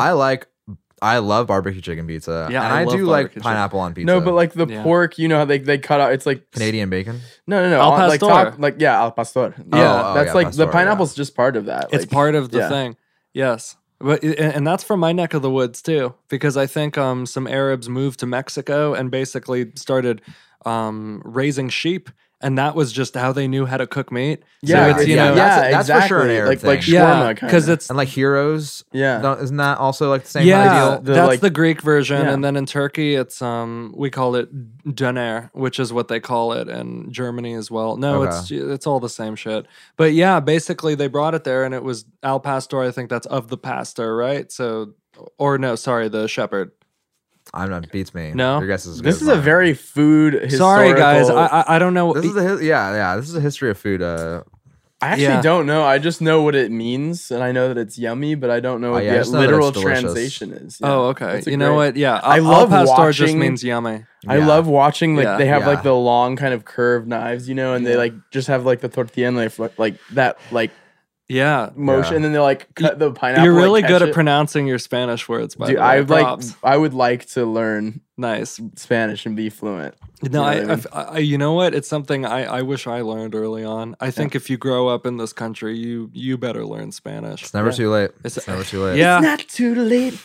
I love barbecue chicken pizza. Yeah, and I I, love do like barbecue pineapple on pizza. No, but like the Yeah. pork, how they cut out. It's like Canadian bacon. No. Al Like pastor. al pastor. Oh, Yeah, that's yeah, like pastor, the pineapple's just part of that. It's like, part of the yeah. thing. Yes. But and that's from my neck of the woods too, because I think some Arabs moved to Mexico and basically started raising sheep, and that was just how they knew how to cook meat. Yeah, so it's, yeah, know, that's for sure an Arab like thing. shawarma, yeah, because it's And like Heroes. Yeah. Isn't that also like the same yeah, ideal? The, that's like- the Greek version, Yeah. and then in Turkey, it's we call it döner, which is what they call it in Germany as well. No, Okay. it's all the same shit. But yeah, basically they brought it there, and it was al pastor. I think that's of the pastor, right? So, or no, sorry, the shepherd. I'm not beats me. No? Your guess is as good This as is a mine. very food. Sorry, guys, historical- I don't know. This is the history of food. I actually don't know. I just know what it means, and I know that it's yummy, but I don't know what yeah, I the just know that literal it's delicious. translation is. Yeah, Oh, okay. that's a You know great- what? Yeah, I al love pastor just watching- means yummy. I Yeah. love watching like Yeah. they have like Yeah. the long kind of curved knives, and they like just have like the tortilla and like that like Yeah. motion, Yeah. and then they like cut the pineapple. You're really like, good catch at it. pronouncing your Spanish words, by Dude, the way. I like. Props. I would like to learn Nice. Spanish and be fluent. No, You know what I you know what? It's something I wish I learned early on. I think if you grow up in this country, you better learn Spanish. It's never too late. It's- It's never too late. Yeah. Not too late.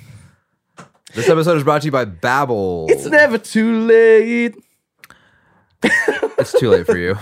This episode is brought to you by Babbel. It's never too late. It's too late for you.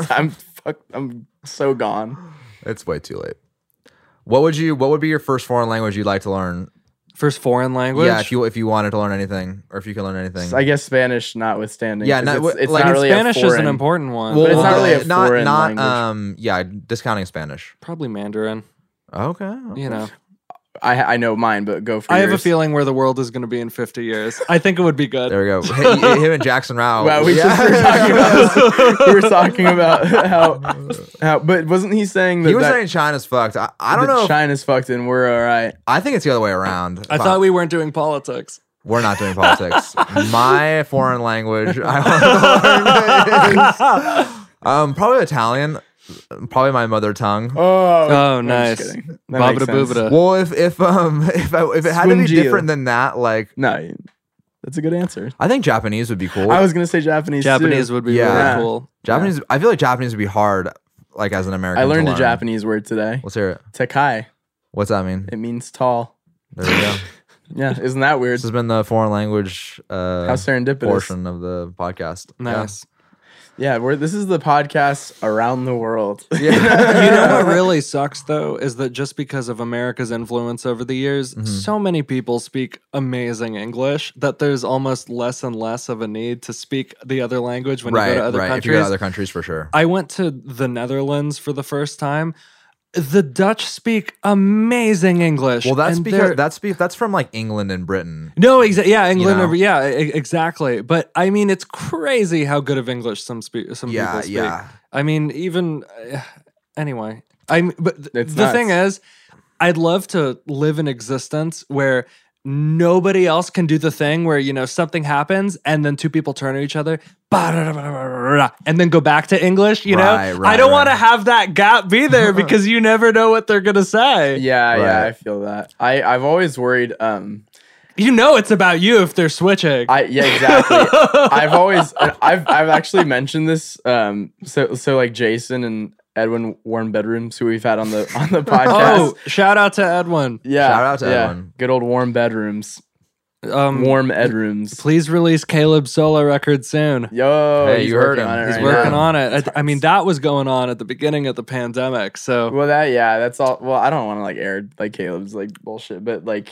I'm so gone. It's way too late. What would be your first foreign language you'd like to learn? First foreign language? Yeah, if you wanted to learn anything, or if you could learn anything. I guess Spanish, notwithstanding. Yeah, 'cause not- it's like, not really Spanish a is foreign. an important one. But it's not really a not foreign not yeah, discounting Spanish. Probably Mandarin. Okay. You know. I know mine, but go for I have a yours. feling where the world is going to be in 50 years. I think it would be good. There we go. Him and Jackson Rao. Wow, we Yeah. were talking about how. But wasn't he saying that He was that, saying China's fucked. I don't that know. if- China's fucked and we're all right? I think it's the other way around. I thought we weren't doing politics. We're not doing politics. My foreign language I want to learn is probably Italian. Probably my mother tongue. Oh, I'm nice. just kidding. That makes sense. Babada-boobada. Well, if it had to be Swingia. different than that, like No, that's a good answer. I think Japanese would be cool. I was gonna say Japanese. Japanese too. would be Yeah. really cool. Japanese. I feel like Japanese would be hard, like as an American. I learned to a learn. Japanese word today. Let's hear it. Takai. What's that mean? It means tall. There we go. Yeah, isn't that weird? This has been the foreign language How serendipitous. portion of the podcast. Nice. Yeah, this is the podcast around the world. Yeah. You know what really sucks though is that just because of America's influence over the years, so many people speak amazing English that there's almost less and less of a need to speak the other language when you go to other Right. countries. If you go to other countries, for sure. I went to the Netherlands for the first time. The Dutch speak amazing English. Well, that's and because they're- that's from like England and Britain. no, yeah, England, know? exactly. But I mean, it's crazy how good of English some people speak. Yeah. I mean, even anyway. But It's the nuts. thing is, I'd love to live in existence where nobody else can do the thing where something happens and then two people turn to each other and then go back to English. Right, I don't want to right. have that gap be there because you never know what they're gonna say. Yeah, Right. I feel that. I've always worried. It's about you if they're switching. Yeah, exactly. I've actually mentioned this. So like Jason and Edwin Warm Bedrooms, who we've had on the podcast. Oh, shout out to Edwin. Yeah, Shout out to yeah. Edwin. Good old Warm Bedrooms. Warm Edrooms. Please release Caleb's solo record soon. Yo, Hey, he's you heard working him. on it. He's right working now. on it. I mean, that was going on at the beginning of the pandemic. So Well, that's all. Well, I don't want to like air like Caleb's like bullshit, but like,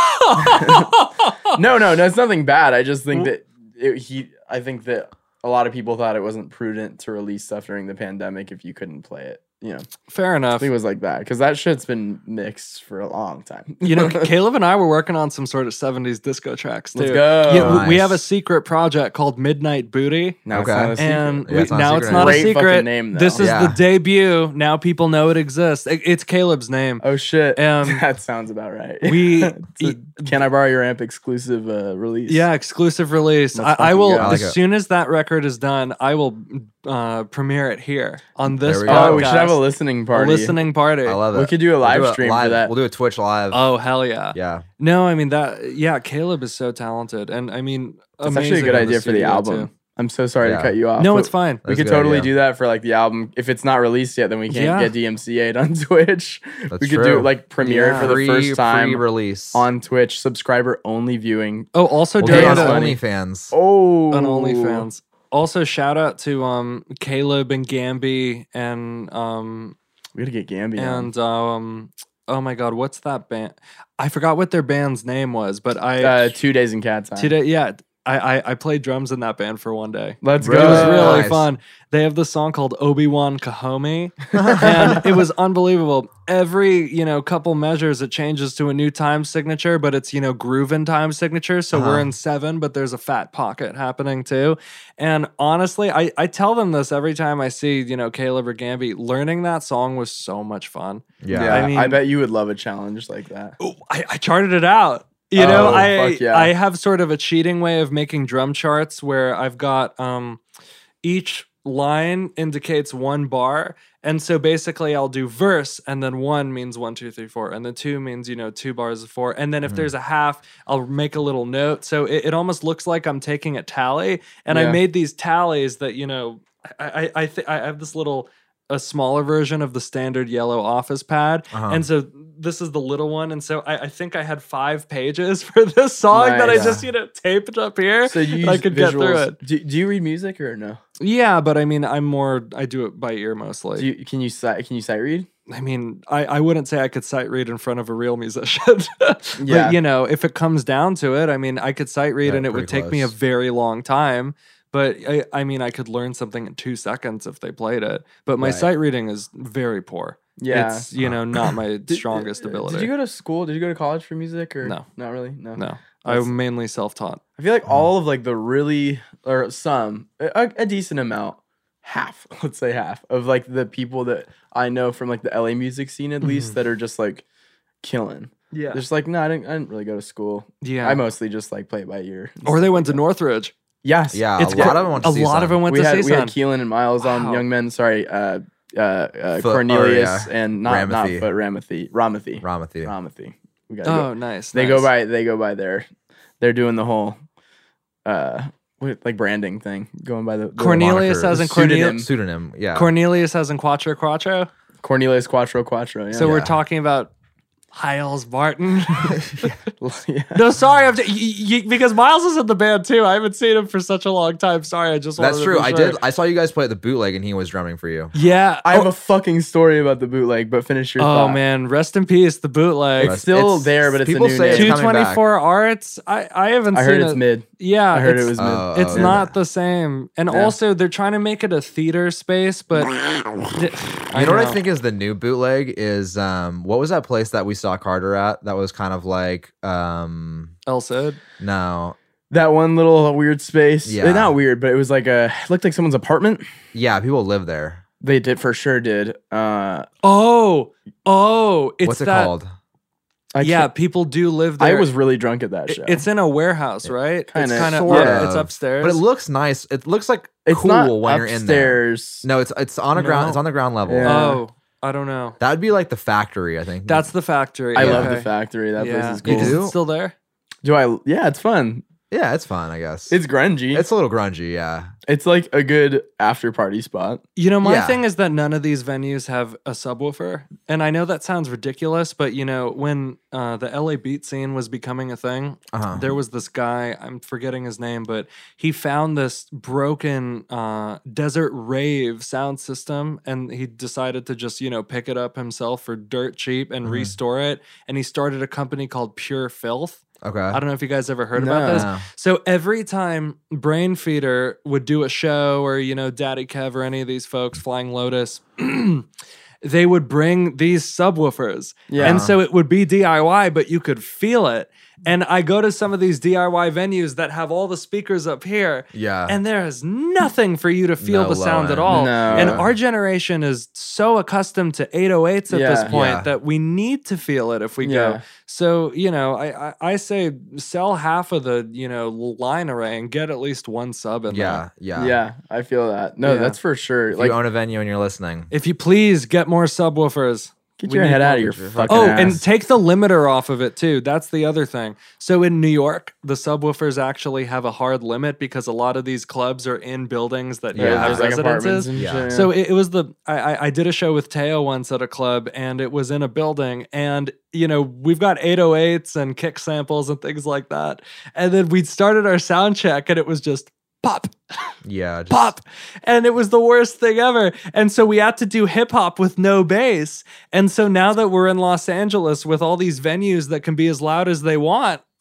no, it's nothing bad. I just think that I think that a lot of people thought it wasn't prudent to release stuff during the pandemic if you couldn't play it. fair I enough. think it was like that because that shit's been mixed for a long time. Caleb and I were working on some sort of 70s disco tracks too. Let's go. Yeah, we Nice. have a secret project called Midnight Booty. Now Okay. it's not a secret. And Yeah, it's not a now secret it's not a Great fucking secret. name, though. This is Yeah. the debut. Now people know it exists. It's Caleb's name. Oh shit, that sounds about right. We- It's a Can I Borrow Your Amp exclusive release? Yeah, exclusive release. Let's I fucking will, go. I like as it. soon as that record is done, I will premiere it here on this There we go. podcast. Oh, we should have a listening A party. listening party. I love it. We could do a live stream for that. We'll do a Twitch live. Oh, hell yeah. Yeah. No, I mean, Caleb is so talented. And I mean, It's actually a good idea for the album. I'm so sorry Yeah. to cut you off. No, but it's fine. We That's could a good totally idea. do that for like the album. If it's not released yet, then we can't Yeah. get DMCA'd on Twitch. That's we could true. do like premiere it for the first time Pre-release. on Twitch, subscriber only viewing. Oh, also We'll do during it on that's the funny. OnlyFans. Oh, on OnlyFans. Also, shout out to Caleb and Gamby and We gotta get Gambi on. and oh my god, what's that band? I forgot what their band's name was, but I 2 days in Cat Time. today I played drums in that band for one day. Let's Really? It was go. really Nice. fun. They have this song called Obi-Wan Cahomi, and it was unbelievable. Every, couple measures, it changes to a new time signature, but it's, grooving time signature. So we're in 7, but there's a fat pocket happening too. And honestly, I tell them this every time I see, Caleb or Gamby. Learning that song was so much fun. Yeah. Yeah, I mean- I bet you would love a challenge like that. Oh, I charted it out. Oh, fuck yeah. I have sort of a cheating way of making drum charts where I've got each line indicates one bar. And so basically I'll do verse, and then 1 means 1, 2, 3, 4, and then 2 means, 2 bars of 4. And then if there's a half, I'll make a little note. So it almost looks like I'm taking a tally. And I Yeah. made these tallies that, I have this a smaller version of the standard yellow office pad. And so this is the little one. And so I think I had 5 pages for this song that I Nice. just, taped up here. So you I use could visuals. get through it. Do you read music or no? Yeah, but I mean, I do it by ear mostly. Can you sight read? I mean, I wouldn't say I could sight read in front of a real musician. Yeah. But, if it comes down to it, I mean, I could sight read Yeah, and it would pretty take me a close. very long time. But I mean, I could learn something in 2 seconds if they played it. But my Right. sight reading is very poor. Yeah. It's, not my strongest ability. Did you go to school? Did you go to college for music or No. Not really. No. No, That's- I'm mainly self-taught. I feel like all of like the really or some a decent amount, half, let's say half of like the people that I know from like the LA music scene at least that are just like killing. Yeah. Just like no, I didn't really go to school. Yeah. I mostly just like play it by ear. Or they went to Northridge. Yes. Yeah, It's a lot of them went to a lot of them went We to had CSUN. Keelan and Miles on Wow. Young Men. Sorry, Cornelius yeah. and not Ramathi. but Ramathi. Ramathi. We gotta Oh, go. nice. They nice. go by there. They're doing the whole like branding thing, going by the Cornelius moniker. has in Pseudonym. Pseudonym. Yeah. Cornelius has in Quattro Quattro. Cornelius Quattro. Yeah. So we're Yeah. talking about Hiles Barton. yeah. No, sorry, because Miles is in the band too. I haven't seen him for such a long time. Sorry, I just wanted That's to true. be I sure. did. I saw you guys play at the bootleg, and he was drumming for you. Yeah. I have a fucking story about the bootleg, but finish your Oh thought. man, rest in peace, the bootleg. It's still there, but it's a people new say it's name. coming back. 224 Arts. I haven't I seen heard it. it's mid. Yeah, I heard it it's- was mid. Oh, It's yeah. not the same. And Yeah. also, they're trying to make it a theater space, but You know what I think is the new bootleg is what was that place that we saw Carter at that was kind of like El Cid. no. That one little weird space. Yeah. Not weird, but it was like it looked like someone's apartment. Yeah, people live there. They did for sure did. Oh, it's What's it that. called? I Yeah, can't- people do live there. I was really drunk at that show. It's in a warehouse, right? Kinda, it's kind of sort it's of. upstairs. But it looks nice. It looks like It's cool not when you're in there. upstairs. No, it's on a ground. No. It's on the ground level. Yeah. Oh, I don't know. That would be like the factory, I think. That's the factory. I Yeah. love Okay. the factory. That Yeah. place is You cool. Is do? it still there? Do I? Yeah, it's fun. yeah, it's fun, I guess. It's grungy. It's a little grungy, yeah. It's like a good after party spot. You know, my Yeah. thing is that none of these venues have a subwoofer. And I know that sounds ridiculous, but when the LA beat scene was becoming a thing, Uh-huh. there was this guy, I'm forgetting his name, but he found this broken desert rave sound system and he decided to just, pick it up himself for dirt cheap and restore it. And he started a company called Pure Filth. Okay. I don't know if you guys ever heard about this. No. So every time Brain Feeder would do a show or, Daddy Kev or any of these folks, Flying Lotus, they would bring these subwoofers. Yeah. And so it would be DIY, but you could feel it. And I go to some of these DIY venues that have all the speakers up here. Yeah. And there is nothing for you to feel No the sound low at end. all. No. And our generation is so accustomed to 808s at this Yeah. point Yeah. that we need to feel it if we Yeah. go. So, I say sell half of the, line array and get at least one sub in there. yeah. Yeah, I feel that. No, Yeah. that's for sure. If Like, you own a venue and you're listening. If you please get more subwoofers. get we your need head out more of your pictures. fucking Oh, ass. and take the limiter off of it too. That's the other thing. So in New York, the subwoofers actually have a hard limit because a lot of these clubs are in buildings that Yeah, have there's like apartments residences. and Yeah. shit. So it was I did a show with Teo once at a club and it was in a building and we've got 808s and kick samples and things like that. And then we started our sound check and it was just pop, Yeah. Just, pop. And it was the worst thing ever. And so we had to do hip hop with no bass. And so now that we're in Los Angeles with all these venues that can be as loud as they want,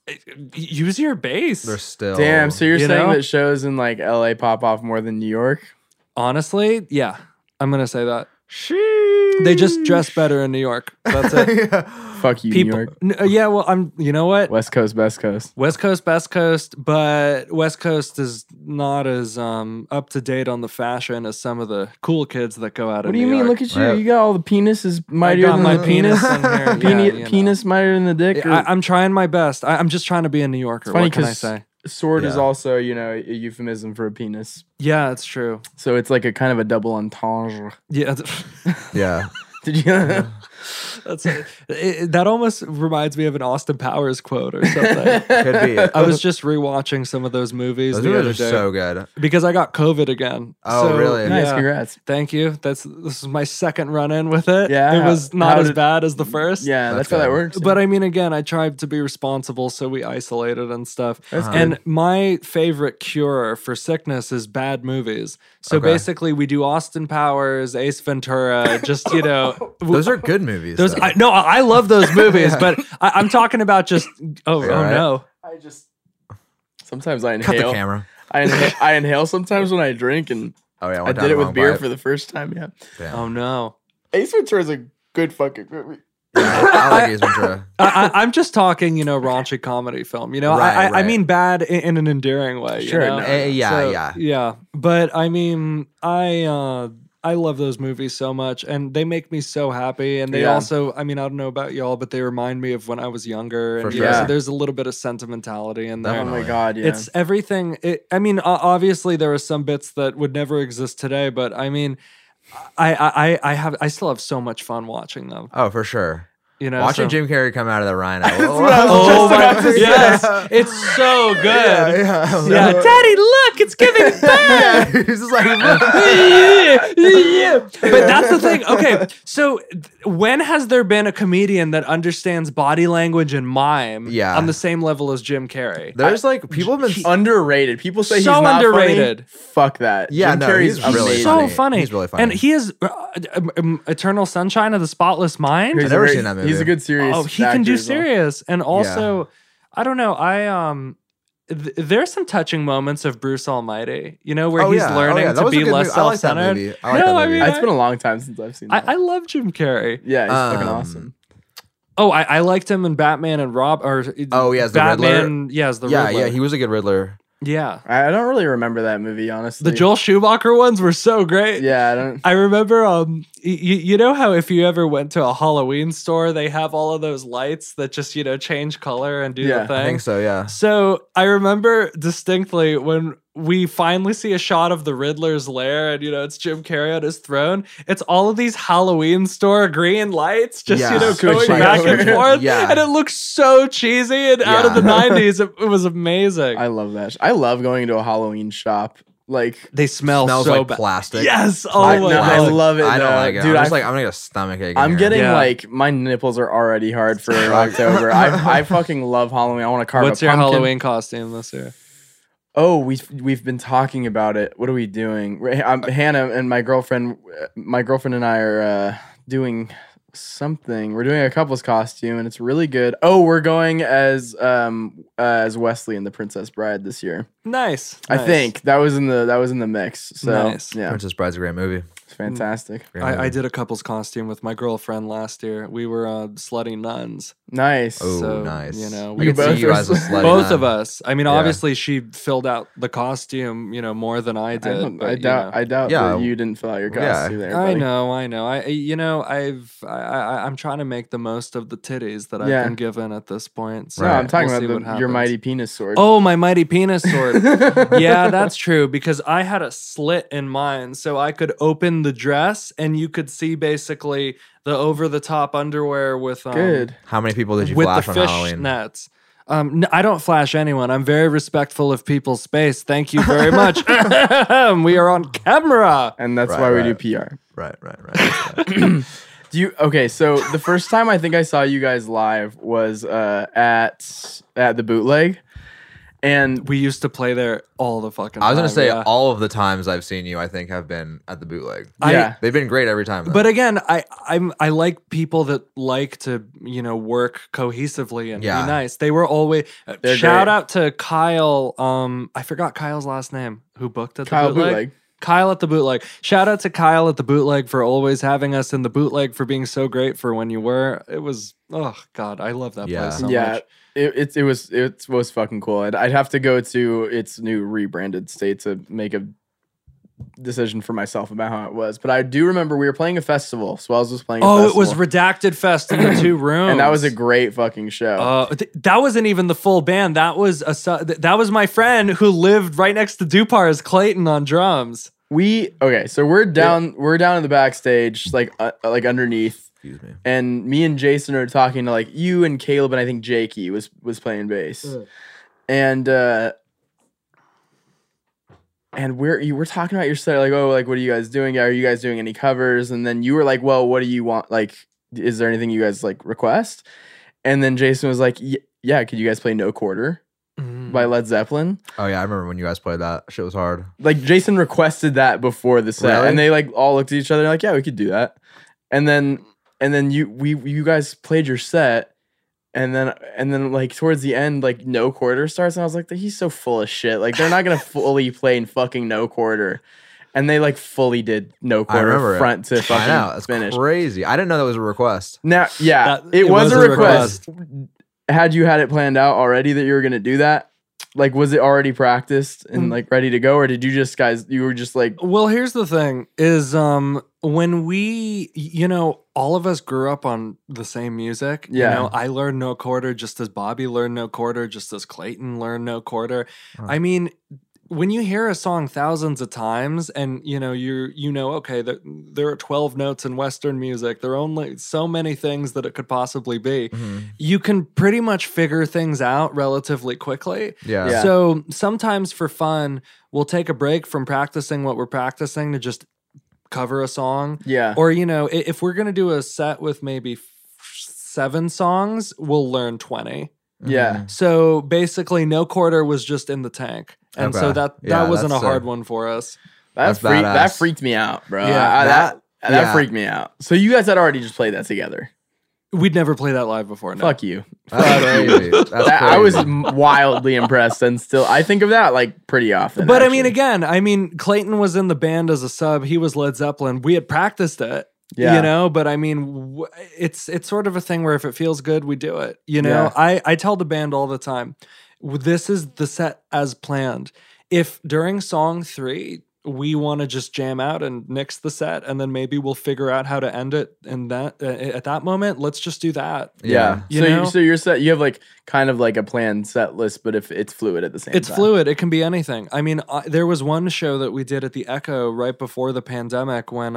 use your base. They're still Damn. So you're You saying know? that shows in like LA pop off more than New York? Honestly, yeah, I'm gonna say that. Sheesh. They just dress better in New York. That's it. Fuck you, People, New York. yeah. Well, you know what? West Coast, best coast. West Coast, best coast, but West Coast is not as up to date on the fashion as some of the cool kids that go out. What do you mean? Look at you. You got all the penises I mightier got than my the penis in here. Yeah, you know. Penis mightier than the dick. or- I'm trying my best. I'm just trying to be a New Yorker. It's funny What can I 'cause say? sword is Yeah. also, you know, a euphemism for a penis. Yeah, it's true. So it's like a kind of a double entendre. Yeah, Yeah. Did you? that almost reminds me of an Austin Powers quote or something. Could be. I was just rewatching some of those movies Those the movies other are day so good. because I got COVID again. Oh, really? Nice, yeah. congrats. Thank you. This is my second run in with it. Yeah, it was how not as did- bad as the first. Yeah, That's that's how that good. works. But I mean, again, I tried to be responsible, so we isolated and stuff. That's And my favorite cure for sickness is bad movies. So Okay. basically, we do Austin Powers, Ace Ventura, just Those are good movies. those. though. I love those movies, but I'm talking about just. Oh, You oh all right? no! I just sometimes I Cut the inhale. camera. I inhale sometimes when I drink, and Oh yeah, I did it with beer for the first time. Yeah, Damn. Oh no! Ace Ventura is a good fucking movie. I like Ace Ventura. I'm just talking, raunchy comedy film. Right, I right. mean bad in an endearing way. Sure, You know? no. Yeah. Yeah, but I mean, I love those movies so much, and they make me so happy. And they Yeah. also, I mean, I don't know about y'all, but they remind me of when I was younger. And For you know, so sure. there's a little bit of sentimentality in there. Oh Definitely. my god, yeah. It's everything. I mean, obviously there are some bits that would never exist today, but I mean, I still have so much fun watching them. Oh, for sure. so- Watching Jim Carrey come out of the rhino. Oh my yes, it's so good. Yeah, Daddy, look, it's giving back. He's just like, Yeah. But that's the thing. Okay, so when has there been a comedian that understands body language and mime Yeah. on the same level as Jim Carrey? there's like people have been. underrated. People say So he's not underrated. funny. Fuck that. Yeah, Jim no, Carrey's he's really amazing. So funny. funny. He's really funny. And he is Eternal Sunshine of the Spotless Mind. He's I've never a very- seen that movie. He's a good serious. Oh, he can do actor as well. serious. And also, I don't know, there's some touching moments of Bruce Almighty, where Oh, he's yeah. learning That to was a be good less movie. I like that self-centered. movie. I like that No, I movie. mean, It's been a long time since I've seen that. I love Jim Carrey. Yeah, he's fucking Um, awesome. Oh, I liked him in Batman and Oh, yeah, as the Batman. Yeah, as the Yeah, Riddler. yeah, he was a good Riddler. Yeah. I don't really remember that movie, honestly. The Joel Schumacher ones were so great. Yeah, I don't. I remember, you know how if you ever went to a Halloween store, they have all of those lights that just, change color and do Yeah, I the thing. I think so, yeah. So I remember distinctly when we finally see a shot of the Riddler's lair and, it's Jim Carrey on his throne. It's all of these Halloween store green lights just, Yeah. going Switching back over. and forth. Yeah. And it looks so cheesy and out of the Yeah. 90s. It was amazing. I love that. I love going to a Halloween shop. Like, They smell Smells so like bad. plastic. Yes. Oh I, my no, I God. love it. I don't though. like it. Dude. I'm just I- like, I'm gonna get a stomach ache. in I'm here. getting Yeah. like my nipples are already hard for October. I fucking love Halloween. I want to carve What's a your pumpkin. Halloween costume this year? Oh, we've been talking about it. What are we doing? Hannah and my girlfriend and I are doing something. We're doing a couple's costume, and it's really good. Oh, we're going as Wesley in The Princess Bride this year. Nice. I think that was in the mix. So Nice. yeah, Princess Bride's a great movie. it's fantastic. Great I movie. did a couple's costume with my girlfriend last year. We were slutty nuns. Nice. Oh, So, nice. I You I can both see you are as a s- slutty Both nun. of us. I mean, Yeah. obviously, she filled out the costume, more than I I, did. don't- but, I you doubt. know. I doubt Yeah. that you didn't fill out your Yeah. costume there. I buddy. know. I'm trying to make the most of the titties that Yeah. I've been given at this point. So No, I'm talking we'll see what about your happens. mighty penis sword. Oh, my mighty penis sword. Yeah, that's true because I had a slit in mine, so I could open the dress and you could see basically the over-the-top underwear with Good. How many people did you with flash the on fish Halloween? nets. I don't flash anyone. I'm very respectful of people's space. Thank you very much. We are on camera. And that's Right, why we right. do PR. Right. Okay, so the first time I think I saw you guys live was at the bootleg, And We used to play there all the fucking time. I was gonna say yeah. all of the times I've seen you, I think have been at the Bootleg. yeah, They've been great every time. Though. But again, I like people that like to work cohesively and Yeah. be nice. They were always They're shout great. out to Kyle. I forgot Kyle's last name. Who booked at the Kyle Bootleg? Bootleg. Kyle at the Bootleg. Shout out to Kyle at the Bootleg for always having us in the Bootleg, for being so great for when you were. It was, oh God, I love that Yeah. place so Yeah, much. it was fucking cool. I'd have to go to its new rebranded state to make a decision for myself about how it was. But I do remember we were playing a festival. Swells was playing. Oh, a it was festival, Redacted Fest in the 2 rooms, and that was a great fucking show. That wasn't even the full band. That was that was my friend who lived right next to Dupar's, Clayton, on drums. So we're down in the backstage, like underneath. Excuse me. And me and Jason are talking to like you and Caleb, and I think Jakey was playing bass. And we're talking about your set, like, oh, like, what are you guys doing? Are you guys doing any covers? And then you were like, well, what do you want? Like, is there anything you guys like request? And then Jason was like, yeah, could you guys play No Quarter by Led Zeppelin? Oh yeah, I remember when you guys played that. Shit was hard. Like, Jason requested that before the set, Really? and they like all looked at each other like, yeah, we could do that. And then you guys played your set, and then like towards the end, like No Quarter starts, and I was like, he's so full of shit. Like, they're not gonna fully play in fucking No Quarter, and they like fully did No I remember Quarter it. front to I know. fucking That's finish. crazy. I didn't know that was a request. Now, yeah, That- it was a request. Had you had it planned out already that you were gonna do that? Like, was it already practiced and like ready to go, or did you were just like, Well, here's the thing: is when we, all of us grew up on the same music. Yeah. I learned No Quarter just as Bobby learned No Quarter, just as Clayton learned No Quarter. I mean, when you hear a song thousands of times, and okay, there are 12 notes in Western music. There are only so many things that it could possibly be. You can pretty much figure things out relatively quickly. Yeah. Yeah. So sometimes for fun, we'll take a break from practicing what we're practicing to just cover a song. yeah, Or, if we're going to do a set with maybe 7 songs, we'll learn 20. yeah. So basically, No Quarter was just in the tank. And so Okay. that Yeah, wasn't a that's hard sick. one for us. That's That badass. freaked me out, bro. Yeah. That Yeah. freaked me out. So you guys had already just played that together. We'd never played that live before. No. Fuck you. That's crazy. That's I was crazy. wildly impressed, and still I think of that like pretty often. But actually. I mean, Clayton was in the band as a sub. He was Led Zeppelin. We had practiced it. Yeah. But I mean, it's sort of a thing where if it feels good, we do it. Yeah. I tell the band all the time, this is the set as planned. If during song 3 we want to just jam out and nix the set, and then maybe we'll figure out how to end it, and that at that moment, let's just do that. Yeah. You know? So you're set. You have like kind of like a planned set list, but if it's fluid at the same It's time. fluid. It can be anything. I mean, there was one show that we did at the Echo right before the pandemic when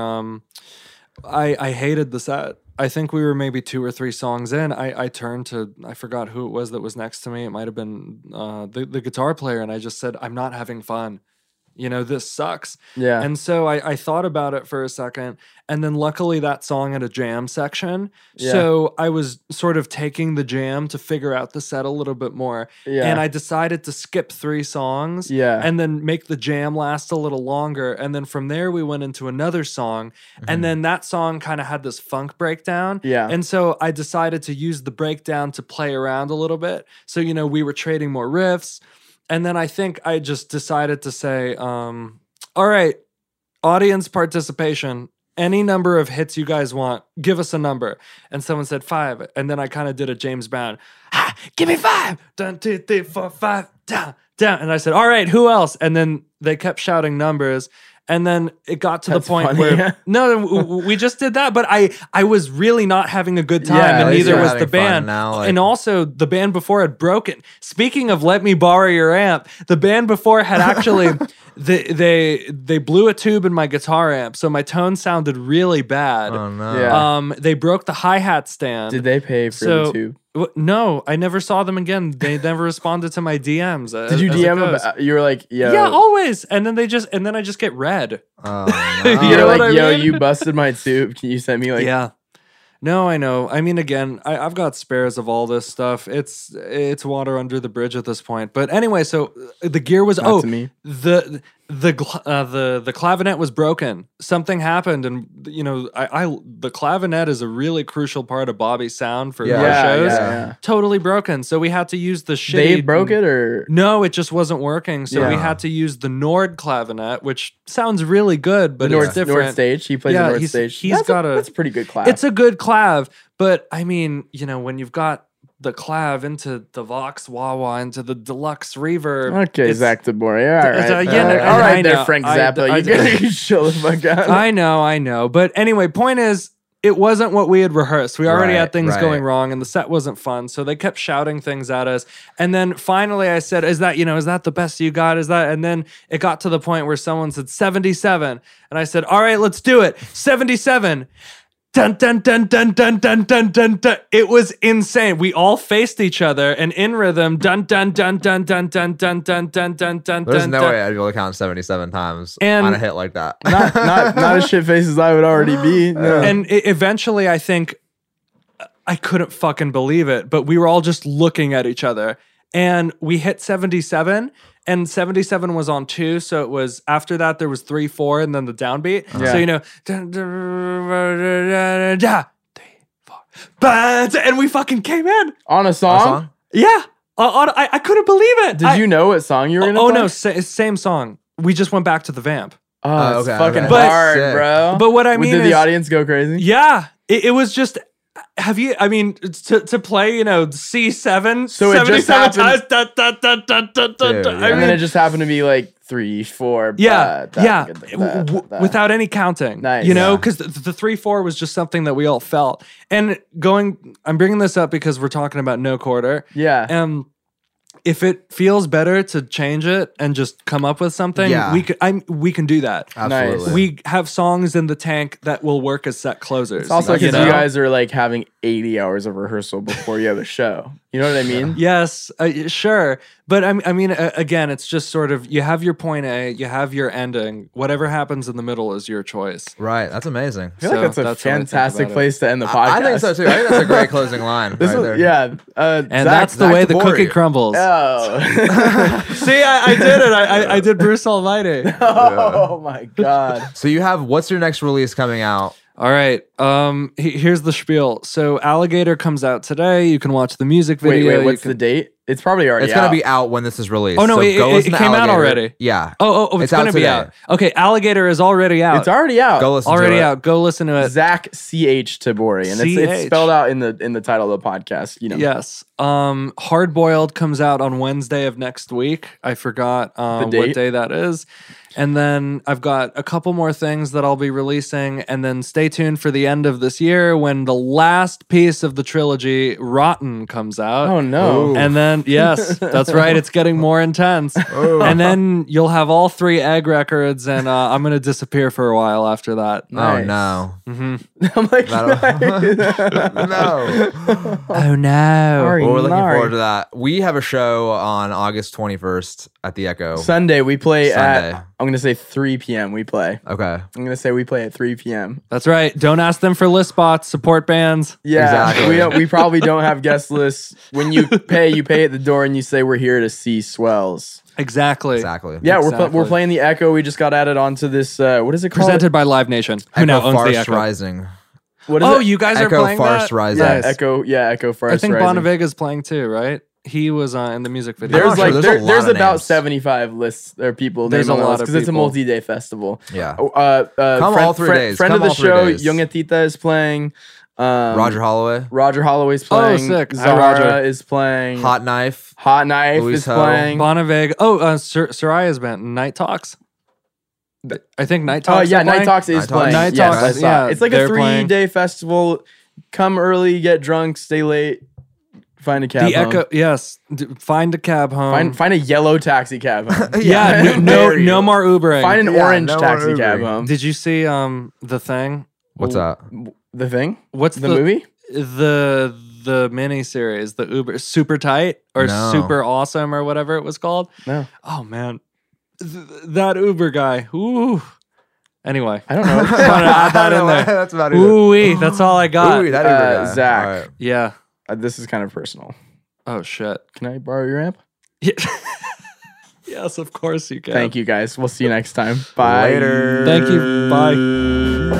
I hated the set. I think we were maybe 2 or 3 songs in. I turned to, I forgot who it was that was next to me. It might have been the guitar player, and I just said, I'm not having fun. This sucks. Yeah. And so I thought about it for a second, and then luckily that song had a jam section. Yeah. So I was sort of taking the jam to figure out the set a little bit more. Yeah. And I decided to skip 3 songs Yeah. and then make the jam last a little longer. And then from there we went into another song. And then that song kind of had this funk breakdown. Yeah. And so I decided to use the breakdown to play around a little bit. So, we were trading more riffs. And then I think I just decided to say, all right, audience participation, any number of hits you guys want, give us a number. And someone said 5. And then I kind of did a James Brown, give me 5, 1, 2, 3, 4, 5, down, down. And I said, all right, who else? And then they kept shouting numbers. And then it got to That's the point funny. where we just did that, but I was really not having a good time, Yeah, at and least neither you're was the having fun band. now, like- And also, the band before had broken. Speaking of, let me borrow your amp. The band before had actually they blew a tube in my guitar amp, so my tone sounded really bad. Oh no. Yeah. They broke the hi-hat stand. Did they pay for So- the tube? No, I never saw them again. They never responded to my DMs. Did you as it DM goes. them? You were like, yo. Yeah, always. And then I just get red. Oh, You're no. know what like, I yo, mean? you busted my tube. Can you send me like? Yeah. No, I know. I mean, again, I've got spares of all this stuff. It's water under the bridge at this point. But anyway, so the gear was Not to me. the clavinet was broken. Something happened, and the clavinet is a really crucial part of Bobby's sound for our shows. Yeah. Totally broken. So we had to use the shitty. They broke it, or No, it just wasn't working. So we Yeah. had to use the Nord clavinet, which sounds really good, but the it's North different. Stage. He plays Yeah, the North he's- Stage. he's got a- that's a pretty good class. It's a good clav, but I mean, when you've got the clav into the Vox wah-wah into the deluxe reverb. Okay, it's- Zach DeBoer. All right. yeah, all right I there, know. Frank I- Zappa. I- You gotta chill the fuck out. I know. But anyway, point is, it wasn't what we had rehearsed. We already had things going wrong, and the set wasn't fun. So they kept shouting things at us. And then finally I said, is that the best you got? Is that? And then it got to the point where someone said 77. And I said, all right, let's do it. 77. Dun, dun, dun, dun, dun, dun, dun, dun, dun. It was insane. We all faced each other, and in rhythm, dun, dun, dun, dun, dun, dun, dun, dun, dun, dun, dun. There's no dun. way I'd be able to count 77 times And- on a hit like that. not as shit faced as I would already be. No. And eventually, I think I couldn't fucking believe it, but we were all just looking at each other, and we hit 77. And 77 was on 2, so it was after that there was 3, 4, and then the downbeat. Yeah. So dun, dun, dun, 3, 4, and we fucking came in. on a song? A song? Yeah, I couldn't believe it. Did you know what song you were gonna Oh play? no, same song. We just went back to the vamp. Oh, it's okay, fucking okay. But- hard, Sick. bro. But what I mean did the is- audience go crazy? Yeah, it was just. To play, C7, So it just 77 times. happened- Dun, dun, dun, dun, dun, dun, Dude, dun. yeah. I And mean, then it just happened to be like 3, 4. without any counting. Nice. Because the 3, 4 was just something that we all felt. And I'm bringing this up because we're talking about no quarter. Yeah. And if it feels better to change it and just come up with something, Yeah. we can do that. Absolutely. We have songs in the tank that will work as set closers. It's also because know? you guys are like having 80 hours of rehearsal before you have a show. You know what I mean? Yes, sure. But I mean, again, it's just sort of you have your point A, you have your ending. Whatever happens in the middle is your choice. Right. That's amazing. I feel like that's a how I think fantastic about it. place to end the podcast. I think so too. I think that's a great closing line. This right is- there. yeah. And Zach, that's the Zach way the DeBoer. cookie crumbles. Oh. See, I did it. I did Bruce Almighty. Oh my God. So you have what's your next release coming out? All right. Here's the spiel. So Alligator comes out today. You can watch the music video. Wait, You what's can- the date? It's probably already It's out. gonna be out when this is released. Oh, no, So it- go it listen to came out Alligator. already. Yeah. Oh, it's out gonna be today. out. Okay, Alligator is already out. It's already out. Go listen already to it. out. Go listen to it. Zach CH Tabori, and it's CH. spelled out in the title of the podcast. You know. Yes. Hard Boiled comes out on Wednesday of next week. I forgot what date? day that is. And then I've got a couple more things that I'll be releasing. And then stay tuned for the end of this year when the last piece of the trilogy, Rotten, comes out. Oh no. Ooh. And then, yes, that's right. It's getting more intense. And then you'll have all 3 egg records, and I'm going to disappear for a while after that. Nice. Oh no. I'm like, No. Oh, no. Sorry. Well, we're looking Sorry. forward to that. We have a show on August 21st at the Echo. Sunday we play Sunday. at. I'm gonna say 3 p.m. We play. Okay. I'm gonna say we play at 3 p.m. That's right. Don't ask them for list spots. Support bands. Yeah, Exactly. we probably don't have guest lists. When you pay at the door and you say we're here to see swells. Exactly. Exactly. Yeah, Exactly. we're playing the Echo. We just got added onto this. What is it called? Presented by Live Nation, who Echo now owns Farce the Echo. Rising. What is Oh, it? you guys are Echo playing Farce that? Rising. Yeah, Nice. Echo Farce I think Rising. Bonavega's playing too, right? He was in the music video. There's not sure. There's a lot there's of about names. 75 lists or people. There's a lot of because it's a people. multi-day festival. Yeah. Come all 3 days. Friend Come of the all 3 show, days. Young Atita is playing. Roger Holloway. Roger Holloway's playing. sick. Hi, Zara Roger. is playing. Hot Knife. Hot Knife Luis is Ho. playing. Bonavega. Oh, Soraya's band, Night Talks. I think Night Oh Talks. yeah, are Night playing. Talks is Night Talks. playing. Night Yes, Talks, I saw yeah, it. It's like a they're playing. 3-day festival. Come early, get drunk, stay late, find a cab The home. Echo. Yes. Find a cab home. Find a yellow taxi cab home. Yeah. No more Ubering. Find an Yeah, orange no more taxi cab Ubering. home. Did you see The Thing? What's that? The Thing? What's The movie? The mini series, the Uber Super Tight or No. Super Awesome or whatever it was called. No. Oh man, that Uber guy. Ooh, Anyway, I don't know. I want to add that in there. That's about it. Ooh, that's all I got. Ooh, that Uber guy. Zach. All right. Yeah. This is kind of personal. Oh shit. Can I borrow your amp? Yeah. Yes, of course you can. Thank you guys. We'll see you next time. Bye. Later. Thank you. Bye.